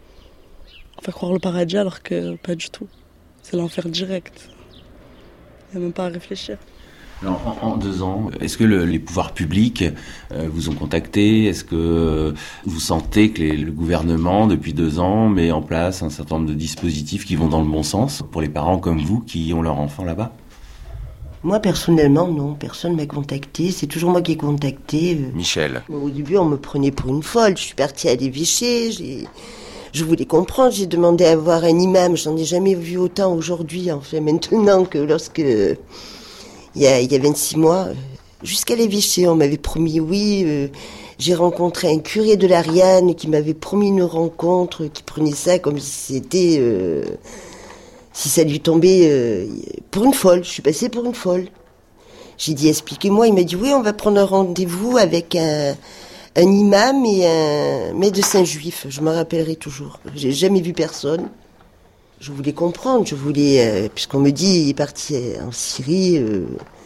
On fait croire le paradis alors que pas du tout. C'est l'enfer direct. Il n'y a même pas à réfléchir. Alors, en, en deux ans, est-ce que le, les pouvoirs publics euh, vous ont contacté? Est-ce que vous sentez que les, le gouvernement, depuis deux ans, met en place un certain nombre de dispositifs qui vont dans le bon sens pour les parents comme vous qui ont leur enfant là-bas? Moi, personnellement, non. Personne ne m'a contacté. C'est toujours moi qui ai contacté. Michel. Au début, on me prenait pour une folle. Je suis partie à l'évêché. J'ai... Je voulais comprendre. J'ai demandé à voir un imam. J'en ai jamais vu autant aujourd'hui, en fait, maintenant que lorsque... Il y a, il y a vingt-six mois. Jusqu'à l'évêché, on m'avait promis oui. Euh, j'ai rencontré un curé de l'Ariane qui m'avait promis une rencontre, qui prenait ça comme si c'était... Euh, si ça lui tombait euh, pour une folle. Je suis passée pour une folle. J'ai dit, expliquez-moi. Il m'a dit, oui, on va prendre un rendez-vous avec un, un imam et un médecin juif. Je me rappellerai toujours. J'ai jamais vu personne. Je voulais comprendre. Je voulais, euh, puisqu'on me dit, il est parti en Syrie. Euh,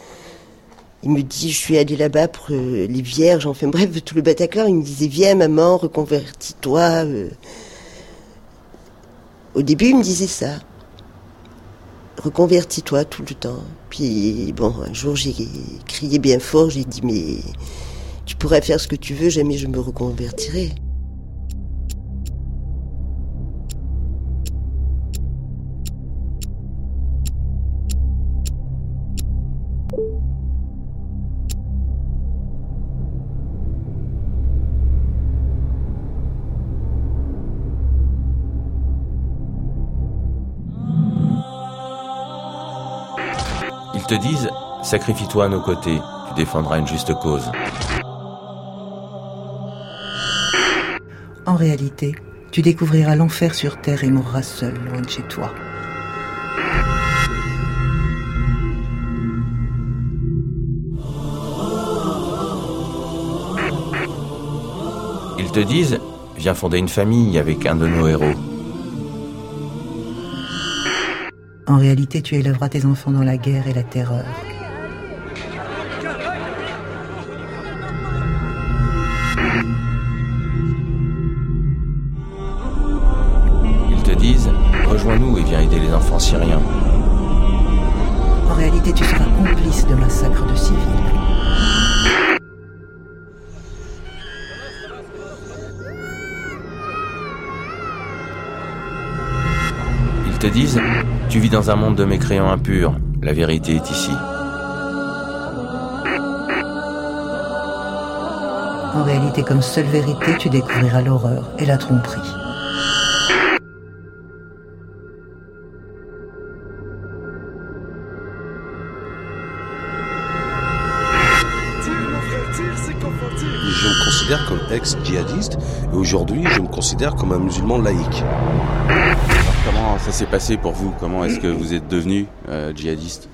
il me dit, je suis allée là-bas pour euh, les vierges. Enfin bref, tout le Bataclan. Il me disait, viens maman, reconvertis-toi. Euh, Au début, il me disait ça. Reconvertis-toi tout le temps. Puis, bon, un jour, j'ai crié bien fort, j'ai dit, mais tu pourrais faire ce que tu veux, jamais je me reconvertirai. Ils te disent, sacrifie-toi à nos côtés, tu défendras une juste cause. En réalité, tu découvriras l'enfer sur terre et mourras seul, loin de chez toi. Ils te disent, viens fonder une famille avec un de nos héros. En réalité, tu élèveras tes enfants dans la guerre et la terreur. Ils te disent, rejoins-nous et viens aider les enfants syriens. En réalité, tu seras complice de massacres de civils. Ils te disent, tu vis dans un monde de mécréants impurs, la vérité est ici. En réalité, comme seule vérité, tu découvriras l'horreur et la tromperie. Je me considère comme ex-djihadiste et aujourd'hui je me considère comme un musulman laïque. Alors comment ça s'est passé pour vous? Comment est-ce que vous êtes devenu euh, djihadiste?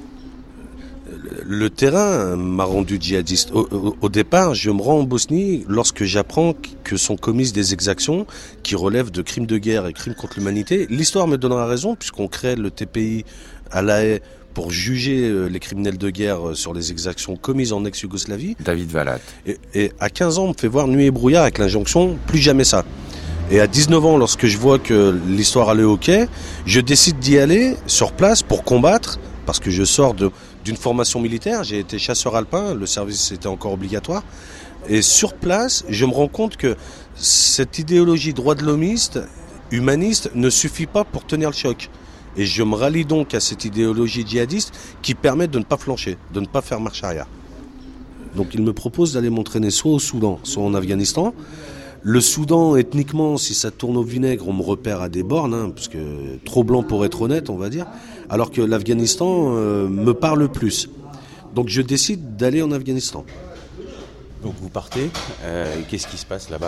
Le terrain m'a rendu djihadiste. Au, au, au départ, je me rends en Bosnie lorsque j'apprends que sont commises des exactions qui relèvent de crimes de guerre et crimes contre l'humanité. L'histoire me donnera raison puisqu'on crée le T P I à La Haye pour juger les criminels de guerre sur les exactions commises en ex-Yougoslavie. David Vallat. Et, et à quinze ans, on me fait voir Nuit et brouillard avec l'injonction « plus jamais ça ». Et à dix-neuf ans, lorsque je vois que l'histoire allait au quai, je décide d'y aller sur place pour combattre, parce que je sors de, d'une formation militaire, j'ai été chasseur alpin, le service était encore obligatoire. Et sur place, je me rends compte que cette idéologie droit de l'homiste, humaniste, ne suffit pas pour tenir le choc. Et je me rallie donc à cette idéologie djihadiste qui permet de ne pas flancher, de ne pas faire marche arrière. Donc il me propose d'aller m'entraîner soit au Soudan, soit en Afghanistan. Le Soudan, ethniquement, si ça tourne au vinaigre, on me repère à des bornes, hein, parce que trop blanc pour être honnête, on va dire. Alors que l'Afghanistan euh, me parle plus. Donc je décide d'aller en Afghanistan. Donc vous partez, euh, et qu'est-ce qui se passe là-bas ?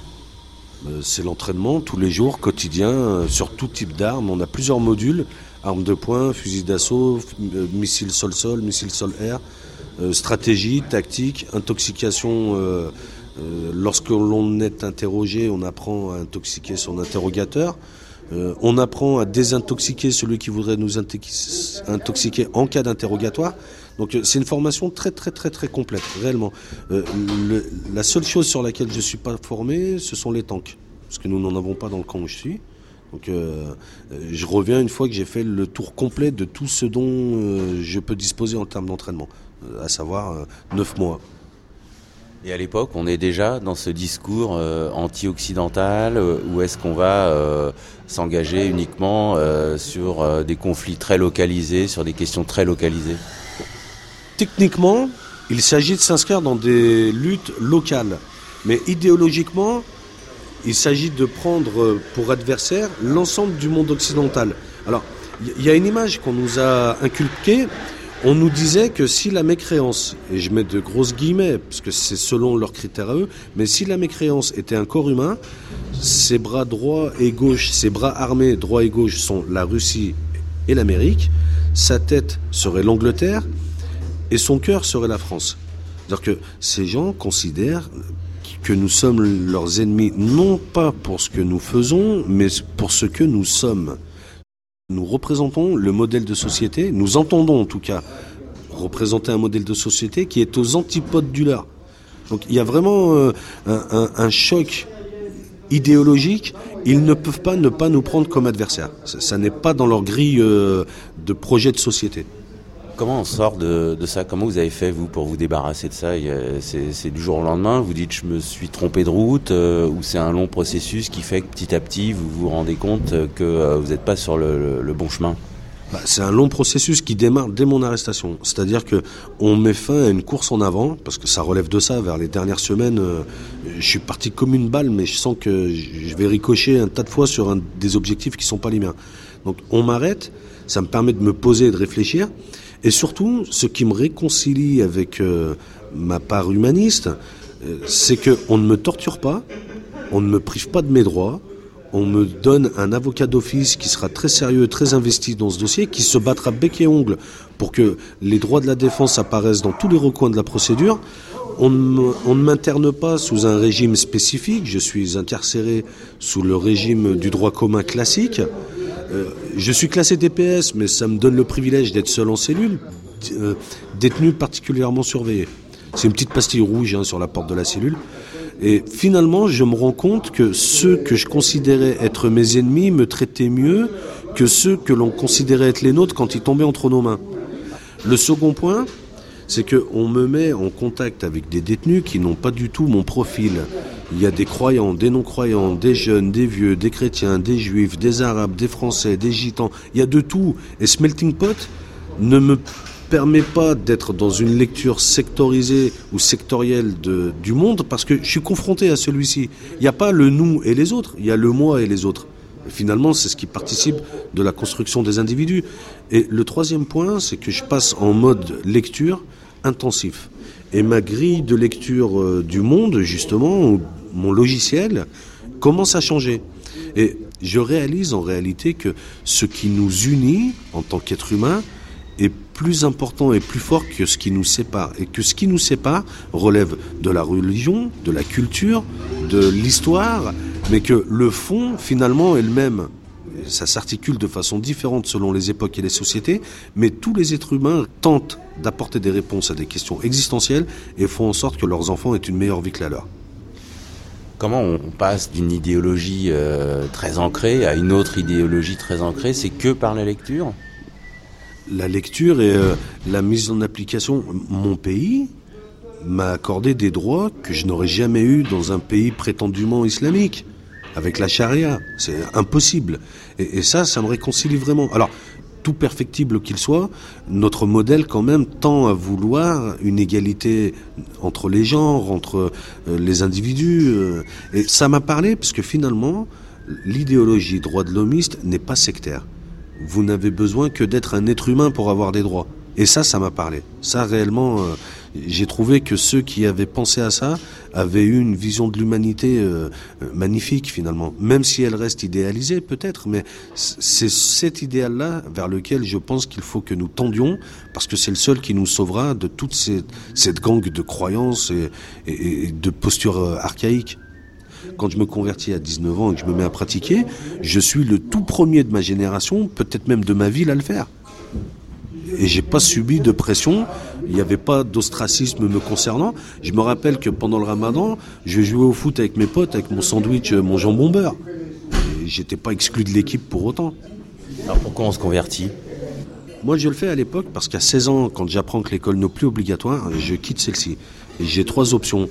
C'est l'entraînement tous les jours, quotidien, sur tout type d'armes. On a plusieurs modules, armes de poing, fusils d'assaut, missiles sol-sol, missiles sol-air, euh, stratégie, tactique, intoxication. Euh, euh, lorsque l'on est interrogé, on apprend à intoxiquer son interrogateur. Euh, on apprend à désintoxiquer celui qui voudrait nous intoxiquer en cas d'interrogatoire. Donc c'est une formation très très très très complète, réellement. Euh, le, la seule chose sur laquelle je ne suis pas formé, ce sont les tanks. Parce que nous n'en avons pas dans le camp où je suis. Donc euh, je reviens une fois que j'ai fait le tour complet de tout ce dont euh, je peux disposer en termes d'entraînement. Euh, à savoir euh, neuf mois. Et à l'époque, on est déjà dans ce discours euh, anti-occidental, euh, où est-ce qu'on va euh, s'engager uniquement euh, sur euh, des conflits très localisés, sur des questions très localisées ? Techniquement, il s'agit de s'inscrire dans des luttes locales. Mais idéologiquement, il s'agit de prendre pour adversaire l'ensemble du monde occidental. Alors, il y a une image qu'on nous a inculquée. On nous disait que si la mécréance, et je mets de grosses guillemets, parce que c'est selon leurs critères à eux, mais si la mécréance était un corps humain, ses bras droit et gauche, ses bras armés droit et gauche sont la Russie et l'Amérique, sa tête serait l'Angleterre, et son cœur serait la France. C'est-à-dire que ces gens considèrent que nous sommes leurs ennemis, non pas pour ce que nous faisons, mais pour ce que nous sommes. Nous représentons le modèle de société, nous entendons en tout cas représenter un modèle de société qui est aux antipodes du leur. Donc il y a vraiment euh, un, un, un choc idéologiques, ils ne peuvent pas ne pas nous prendre comme adversaires. Ça, ça n'est pas dans leur grille euh, de projet de société. Comment on sort de, de ça ? Comment vous avez fait, vous, pour vous débarrasser de ça ? c'est, c'est du jour au lendemain, vous dites « je me suis trompé de route euh, » ou c'est un long processus qui fait que petit à petit, vous vous rendez compte que euh, vous n'êtes pas sur le, le, le bon chemin ? Bah, c'est un long processus qui démarre dès mon arrestation. C'est-à-dire que on met fin à une course en avant, parce que ça relève de ça. Vers les dernières semaines, euh, je suis parti comme une balle, mais je sens que je vais ricocher un tas de fois sur un, des objectifs qui sont pas les miens. Donc on m'arrête, ça me permet de me poser et de réfléchir. Et surtout, ce qui me réconcilie avec euh, ma part humaniste, euh, c'est qu'on ne me torture pas, on ne me prive pas de mes droits, on me donne un avocat d'office qui sera très sérieux, très investi dans ce dossier, qui se battra bec et ongle pour que les droits de la défense apparaissent dans tous les recoins de la procédure. On ne, on ne m'interne pas sous un régime spécifique, je suis incarcéré sous le régime du droit commun classique. Euh, je suis classé D P S, mais ça me donne le privilège d'être seul en cellule, euh, détenu particulièrement surveillé. C'est une petite pastille rouge hein, sur la porte de la cellule. Et finalement, je me rends compte que ceux que je considérais être mes ennemis me traitaient mieux que ceux que l'on considérait être les nôtres quand ils tombaient entre nos mains. Le second point, c'est qu'on me met en contact avec des détenus qui n'ont pas du tout mon profil. Il y a des croyants, des non-croyants, des jeunes, des vieux, des chrétiens, des juifs, des arabes, des français, des gitans. Il y a de tout. Et ce melting pot ne me permet pas d'être dans une lecture sectorisée ou sectorielle de, du monde parce que je suis confronté à celui-ci. Il n'y a pas le nous et les autres, il y a le moi et les autres. Et finalement, c'est ce qui participe de la construction des individus. Et le troisième point, c'est que je passe en mode lecture intensif. Et ma grille de lecture euh, du monde, justement, mon logiciel, commence à changer. Et je réalise en réalité que ce qui nous unit en tant qu'être humain est plus important et plus fort que ce qui nous sépare. Et que ce qui nous sépare relève de la religion, de la culture, de l'histoire, mais que le fond, finalement, est le même. Ça s'articule de façon différente selon les époques et les sociétés, mais tous les êtres humains tentent d'apporter des réponses à des questions existentielles et font en sorte que leurs enfants aient une meilleure vie que la leur. Comment on passe d'une idéologie euh, très ancrée à une autre idéologie très ancrée ? C'est que par la lecture ? La lecture et euh, la mise en application. Mon pays m'a accordé des droits que je n'aurais jamais eus dans un pays prétendument islamique. Avec la charia, c'est impossible. Et, et ça, ça me réconcilie vraiment. Alors, tout perfectible qu'il soit, notre modèle quand même tend à vouloir une égalité entre les genres, entre euh, les individus. Euh, et ça m'a parlé parce que finalement, l'idéologie droit de l'homiste n'est pas sectaire. Vous n'avez besoin que d'être un être humain pour avoir des droits. Et ça, ça m'a parlé. Ça, réellement, euh, j'ai trouvé que ceux qui avaient pensé à ça avaient eu une vision de l'humanité euh, magnifique, finalement. Même si elle reste idéalisée, peut-être, mais c'est cet idéal-là vers lequel je pense qu'il faut que nous tendions, parce que c'est le seul qui nous sauvera de toute ces, cette gangue de croyances et, et, et de postures euh, archaïques. Quand je me convertis à dix-neuf ans et que je me mets à pratiquer, je suis le tout premier de ma génération, peut-être même de ma ville, à le faire. Et j'ai pas subi de pression, il n'y avait pas d'ostracisme me concernant. Je me rappelle que pendant le ramadan, je jouais au foot avec mes potes, avec mon sandwich, mon jambon beurre. Et j'étais pas exclu de l'équipe pour autant. Alors pourquoi on se convertit ? Moi je le fais à l'époque parce qu'à seize ans, quand j'apprends que l'école n'est plus obligatoire, je quitte celle-ci. Et j'ai trois options.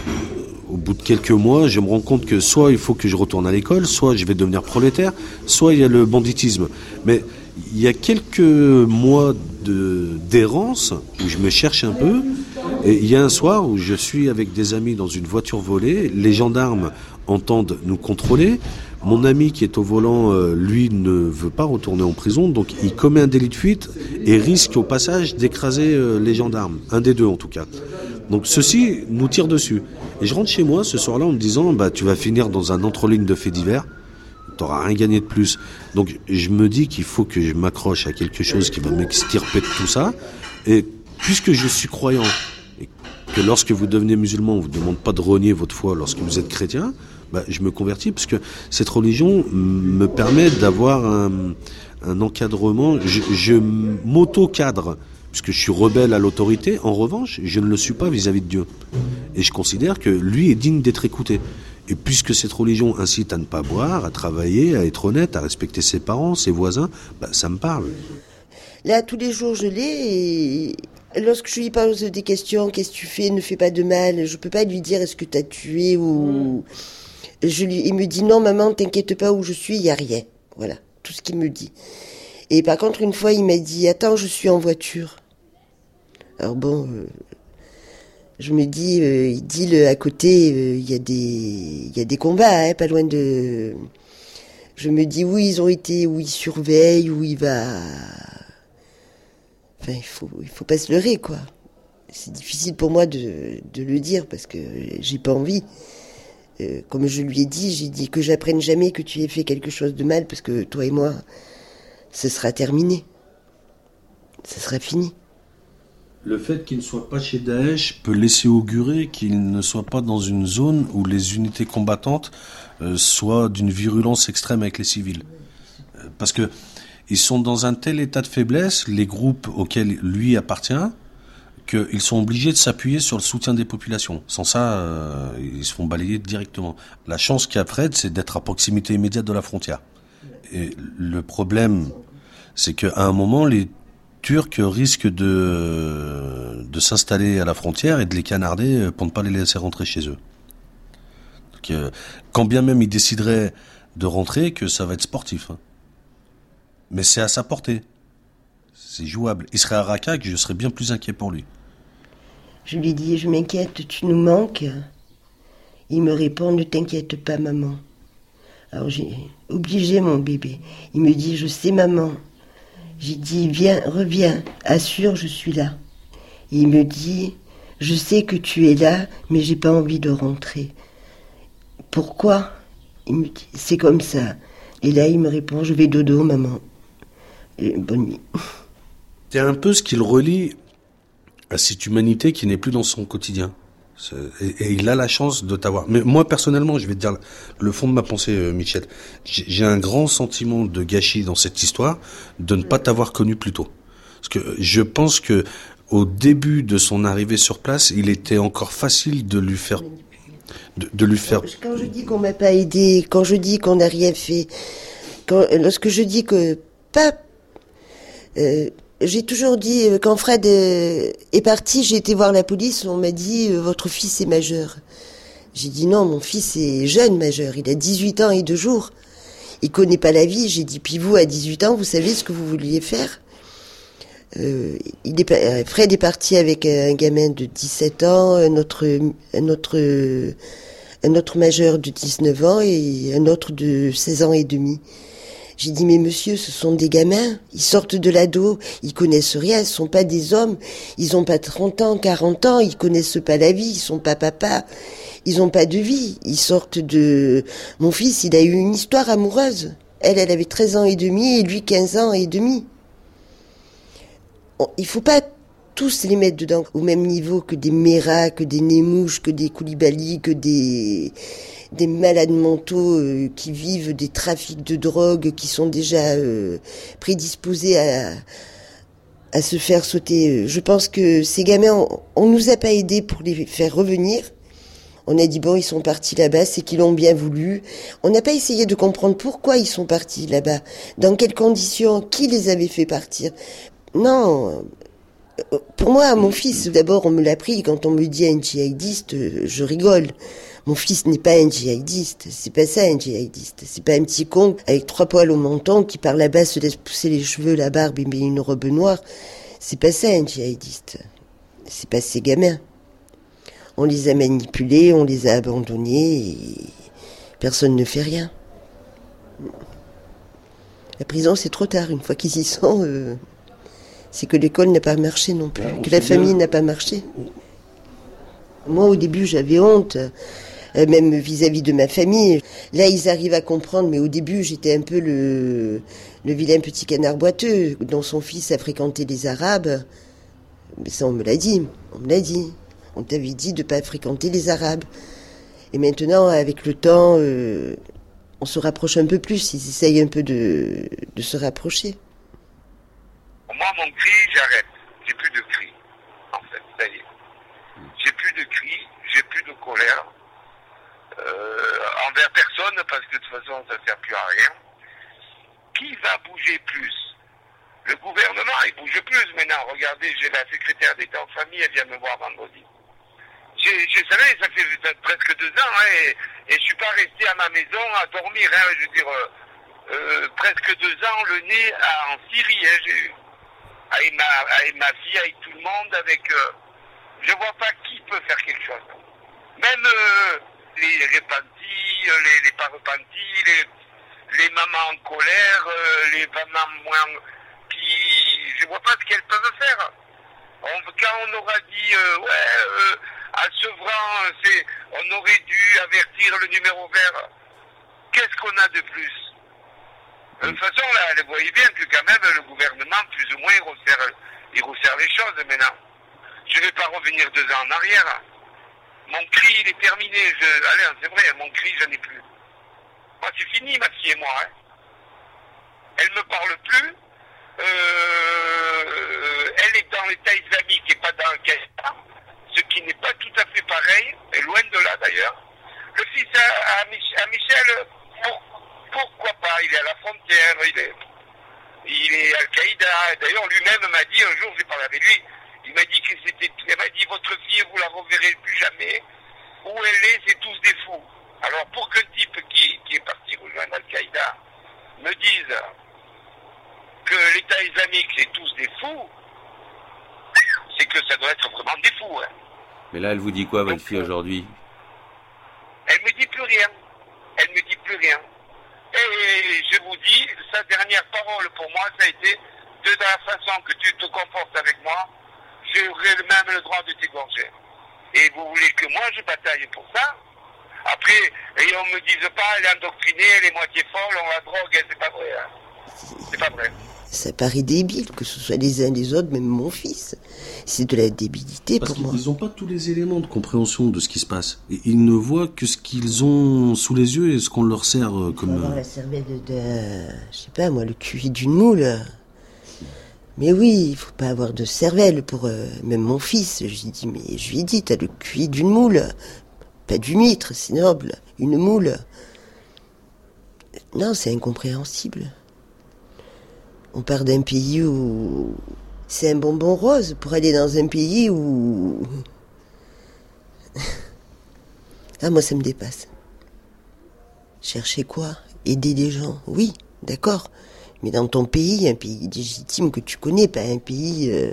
Au bout de quelques mois, je me rends compte que soit il faut que je retourne à l'école, soit je vais devenir prolétaire, soit il y a le banditisme. Mais il y a quelques mois de, d'errance où je me cherche un peu, et il y a un soir où je suis avec des amis dans une voiture volée, les gendarmes entendent nous contrôler, mon ami qui est au volant, euh, lui, ne veut pas retourner en prison, donc il commet un délit de fuite et risque au passage d'écraser euh, les gendarmes, un des deux en tout cas. Donc ceux-ci nous tirent dessus. Et je rentre chez moi ce soir-là en me disant, bah tu vas finir dans un entreligne de faits divers, t'auras rien gagné de plus. Donc je me dis qu'il faut que je m'accroche à quelque chose qui va m'extirper de tout ça. Et puisque je suis croyant, et que lorsque vous devenez musulman, on vous demande pas de renier votre foi lorsque vous êtes chrétien, bah, je me convertis parce que cette religion me permet d'avoir un, un encadrement. Je, je m'auto-cadre puisque je suis rebelle à l'autorité. En revanche, je ne le suis pas vis-à-vis de Dieu. Et je considère que lui est digne d'être écouté. Et puisque cette religion incite à ne pas boire, à travailler, à être honnête, à respecter ses parents, ses voisins, bah, ça me parle. Là, tous les jours, je l'ai et lorsque je lui pose des questions, qu'est-ce que tu fais, ne fais pas de mal, je peux pas lui dire est-ce que tu as tué ou... Mmh. Je lui... Il me dit non maman, t'inquiète pas, où je suis, il n'y a rien. Voilà, tout ce qu'il me dit. Et par contre, une fois, il m'a dit attends, je suis en voiture. Alors bon... Euh... Je me dis, euh, il dit le, à côté, il euh, y a des, il y a des combats, hein, pas loin de. Je me dis où ils ont été, où ils surveillent, où il va. Enfin, il faut, il faut pas se leurrer, quoi. C'est difficile pour moi de, de le dire parce que j'ai pas envie. Euh, comme je lui ai dit, j'ai dit que j'apprenne jamais que tu aies fait quelque chose de mal parce que toi et moi, ce sera terminé, ce sera fini. Le fait qu'il ne soit pas chez Daesh peut laisser augurer qu'il ne soit pas dans une zone où les unités combattantes euh, soient d'une virulence extrême avec les civils. Euh, parce que ils sont dans un tel état de faiblesse, les groupes auxquels lui appartient, qu'ils sont obligés de s'appuyer sur le soutien des populations. Sans ça, euh, ils se font balayer directement. La chance qu'a Fred, c'est d'être à proximité immédiate de la frontière. Et le problème, c'est qu'à un moment, les Turcs risquent de, de s'installer à la frontière et de les canarder pour ne pas les laisser rentrer chez eux. Donc, euh, quand bien même ils décideraient de rentrer, que ça va être sportif. Hein. Mais c'est à sa portée. C'est jouable. Il serait à Raqqa, que je serais bien plus inquiet pour lui. Je lui dis, je m'inquiète, tu nous manques. Il me répond, ne t'inquiète pas, maman. Alors j'ai obligé mon bébé. Il me dit, je sais, maman. J'ai dit, viens, reviens, assure, je suis là. Et il me dit, je sais que tu es là, mais j'ai pas envie de rentrer. Pourquoi? Il me dit, c'est comme ça. Et là, il me répond, je vais dodo, maman. Et bonne nuit. C'est un peu ce qui le relie à cette humanité qui n'est plus dans son quotidien. Et, et il a la chance de t'avoir. Mais moi, personnellement, je vais te dire le fond de ma pensée, euh, Michel. J'ai, j'ai un grand sentiment de gâchis dans cette histoire de ne pas t'avoir connu plus tôt. Parce que je pense que au début de son arrivée sur place, il était encore facile de lui faire... De, de lui faire... Quand je dis qu'on m'a pas aidé, quand je dis qu'on n'a rien fait, quand, lorsque je dis que... pas euh, J'ai toujours dit, euh, quand Fred euh, est parti, j'ai été voir la police, on m'a dit, euh, votre fils est majeur. J'ai dit non, mon fils est jeune majeur, il a dix-huit ans et deux jours. Il connaît pas la vie. J'ai dit, puis vous, à dix-huit ans, vous savez ce que vous vouliez faire? euh, il est, Fred est parti avec un gamin de dix-sept ans, un autre, un autre, un autre majeur de dix-neuf ans et un autre de seize ans et demi. J'ai dit, mais monsieur, ce sont des gamins, ils sortent de l'ado, ils connaissent rien, ils sont pas des hommes, ils ont pas trente ans, quarante ans, ils connaissent pas la vie, ils sont pas papa, ils ont pas de vie, ils sortent de... Mon fils, il a eu une histoire amoureuse. Elle, elle avait treize ans et demi et lui quinze ans et demi. Il faut pas tous les mettre dedans au même niveau que des Méras, que des Némouches, que des Koulibaly, que des... des malades mentaux euh, qui vivent des trafics de drogue, qui sont déjà euh, prédisposés à, à se faire sauter. Je pense que ces gamins, on, on nous a pas aidés pour les faire revenir. On a dit bon, ils sont partis là-bas, c'est qu'ils l'ont bien voulu. On n'a pas essayé de comprendre pourquoi ils sont partis là-bas, dans quelles conditions, qui les avait fait partir. Non, pour moi, mon fils, d'abord, on me l'a pris. Quand on me dit un djihadiste, je rigole. Mon fils n'est pas un djihadiste, c'est pas ça un djihadiste. C'est pas un petit con avec trois poils au menton qui par là-bas se laisse pousser les cheveux, la barbe et met une robe noire. C'est pas ça un djihadiste. C'est pas ces gamins. On les a manipulés, on les a abandonnés et personne ne fait rien. La prison, c'est trop tard. Une fois qu'ils y sont, euh, c'est que l'école n'a pas marché non plus, que la famille n'a pas marché. Moi, au début, j'avais honte, euh, même vis-à-vis de ma famille. Là, ils arrivent à comprendre, mais au début, j'étais un peu le, le vilain petit canard boiteux, dont son fils a fréquenté les Arabes. Mais ça, on me l'a dit, on me l'a dit. On t'avait dit de ne pas fréquenter les Arabes. Et maintenant, avec le temps, euh, on se rapproche un peu plus. Ils essayent un peu de, de se rapprocher. Moi, mon cri, j'arrête. J'ai plus personne, parce que de toute façon, ça ne sert plus à rien. Qui va bouger plus? Le gouvernement, il bouge plus maintenant. Regardez, j'ai la secrétaire d'État en famille, elle vient me voir vendredi. Je, je savais, ça fait presque deux ans, hein, et, et je suis pas resté à ma maison à dormir. Hein, je veux dire, euh, euh, presque deux ans, le nez à, en Syrie. Hein, j'ai eu, avec ma, avec ma fille, avec tout le monde, avec. Euh, je vois pas qui peut faire quelque chose. Même euh, les repentis, les, les pas repentis, les, les mamans en colère, euh, les mamans moins qui, je vois pas ce qu'elles peuvent faire. On, quand on aura dit, euh, ouais. Euh, à Sevran, c'est, on aurait dû avertir le numéro vert. Qu'est-ce qu'on a de plus? De toute façon, là, vous voyez bien que quand même, le gouvernement, plus ou moins, il resserre, il resserre les choses maintenant. Je ne vais pas revenir deux ans en arrière. Mon cri, il est terminé. Je, allez, c'est vrai, mon cri, je n'ai plus. Moi, c'est fini, ma fille et moi. Hein. Elle ne me parle plus. Euh, elle est dans l'État islamique et pas dans le Qaïda. Ce qui n'est pas tout à fait pareil, et loin de là d'ailleurs. Le fils à, à, Mich- à Michel, pour, pourquoi pas? Il est à la frontière, il est, il est Al-Qaïda. D'ailleurs, lui-même m'a dit, un jour, j'ai parlé avec lui, il m'a dit que c'était, il m'a dit, votre fille, vous la reverrez plus jamais. Où elle est, c'est tous des fous. Alors, pour qu'un type qui, qui est parti rejoindre Al-Qaïda me dise que l'État islamique, c'est tous des fous, c'est que ça doit être vraiment des fous. Hein. Mais là, elle vous dit quoi, votre fille, aujourd'hui? Elle me dit plus rien. Elle me dit plus rien. Et je vous dis, sa dernière parole pour moi, ça a été, de la façon que tu te comportes avec moi, j'aurai même le droit de t'égorger. Et vous voulez que moi, je bataille pour ça? Après, et on me dise pas, elle est endoctrinée, elle est moitié folle, on la drogue, c'est pas vrai. Hein. C'est pas vrai. Ça paraît débile, que ce soit les uns les autres, même mon fils. C'est de la débilité Parce pour moi. Ils n'ont pas tous les éléments de compréhension de ce qui se passe. Et ils ne voient que ce qu'ils ont sous les yeux et ce qu'on leur sert comme... Il faut avoir la cervelle de, de... Je sais pas moi, le Q I d'une moule. Mais oui, il faut pas avoir de cervelle pour... Euh, même mon fils, je lui ai dit, mais je lui ai dit, t'as le Q I d'une moule. Pas d'une huître, c'est noble. Une moule. Non, c'est incompréhensible. On part d'un pays où c'est un bonbon rose pour aller dans un pays où... Ah, moi, ça me dépasse. Chercher quoi? Aider les gens? Oui, d'accord. Mais dans ton pays, un pays légitime que tu connais, pas un pays euh,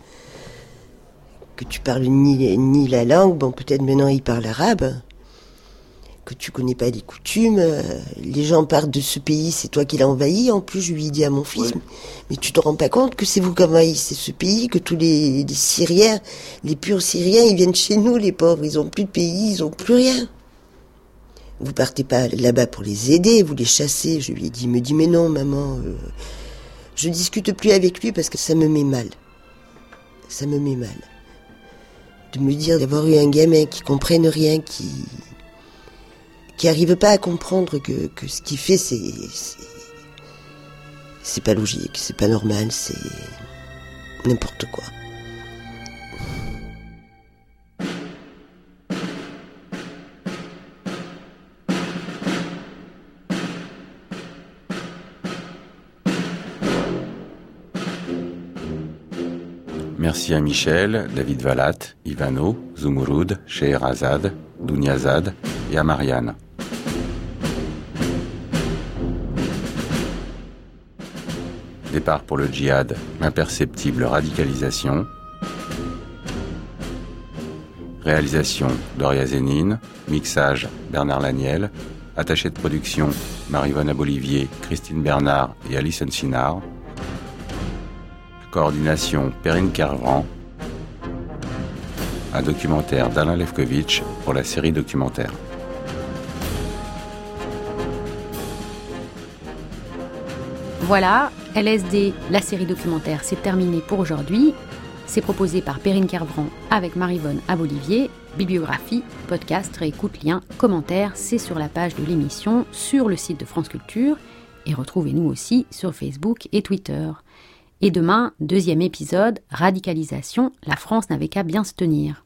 que tu parles ni, ni la langue, bon, peut-être maintenant ils parlent arabe, que tu connais pas les coutumes, euh, les gens partent de ce pays, c'est toi qui l'as envahi. En plus, je lui ai dit à mon fils, ouais. mais tu te rends pas compte que c'est vous qui envahissez ce pays, que tous les, les Syriens, les purs Syriens, ils viennent chez nous, les pauvres, ils ont plus de pays, ils ont plus rien. Vous partez pas là-bas pour les aider, vous les chassez. Je lui ai dit, il me dit, mais non, maman, euh, je discute plus avec lui parce que ça me met mal. Ça me met mal. De me dire d'avoir eu un gamin qui comprenne rien, qui... qui arrive pas à comprendre que, que ce qu'il fait, c'est, c'est, c'est pas logique, c'est pas normal, c'est n'importe quoi. Merci à Michel, David Valat, Ivano, Zumurud, Scheherazade, Dunyazad et à Marianne. Départ pour le djihad, imperceptible radicalisation. Réalisation, Doria Zénine. Mixage, Bernard Laniel. Attaché de production, Marie-Vonne Abolivier, Christine Bernard et Alison Sinard. Coordination, Perrine Kervran. Un documentaire d'Alain Lefkovitch pour la série documentaire. Voilà, L S D, la série documentaire, c'est terminé pour aujourd'hui. C'est proposé par Perrine Kervran avec Marie-Vonne Abolivier. Bibliographie, podcast, réécoute, lien, commentaires, c'est sur la page de l'émission, sur le site de France Culture. Et retrouvez-nous aussi sur Facebook et Twitter. Et demain, deuxième épisode, radicalisation, la France n'avait qu'à bien se tenir.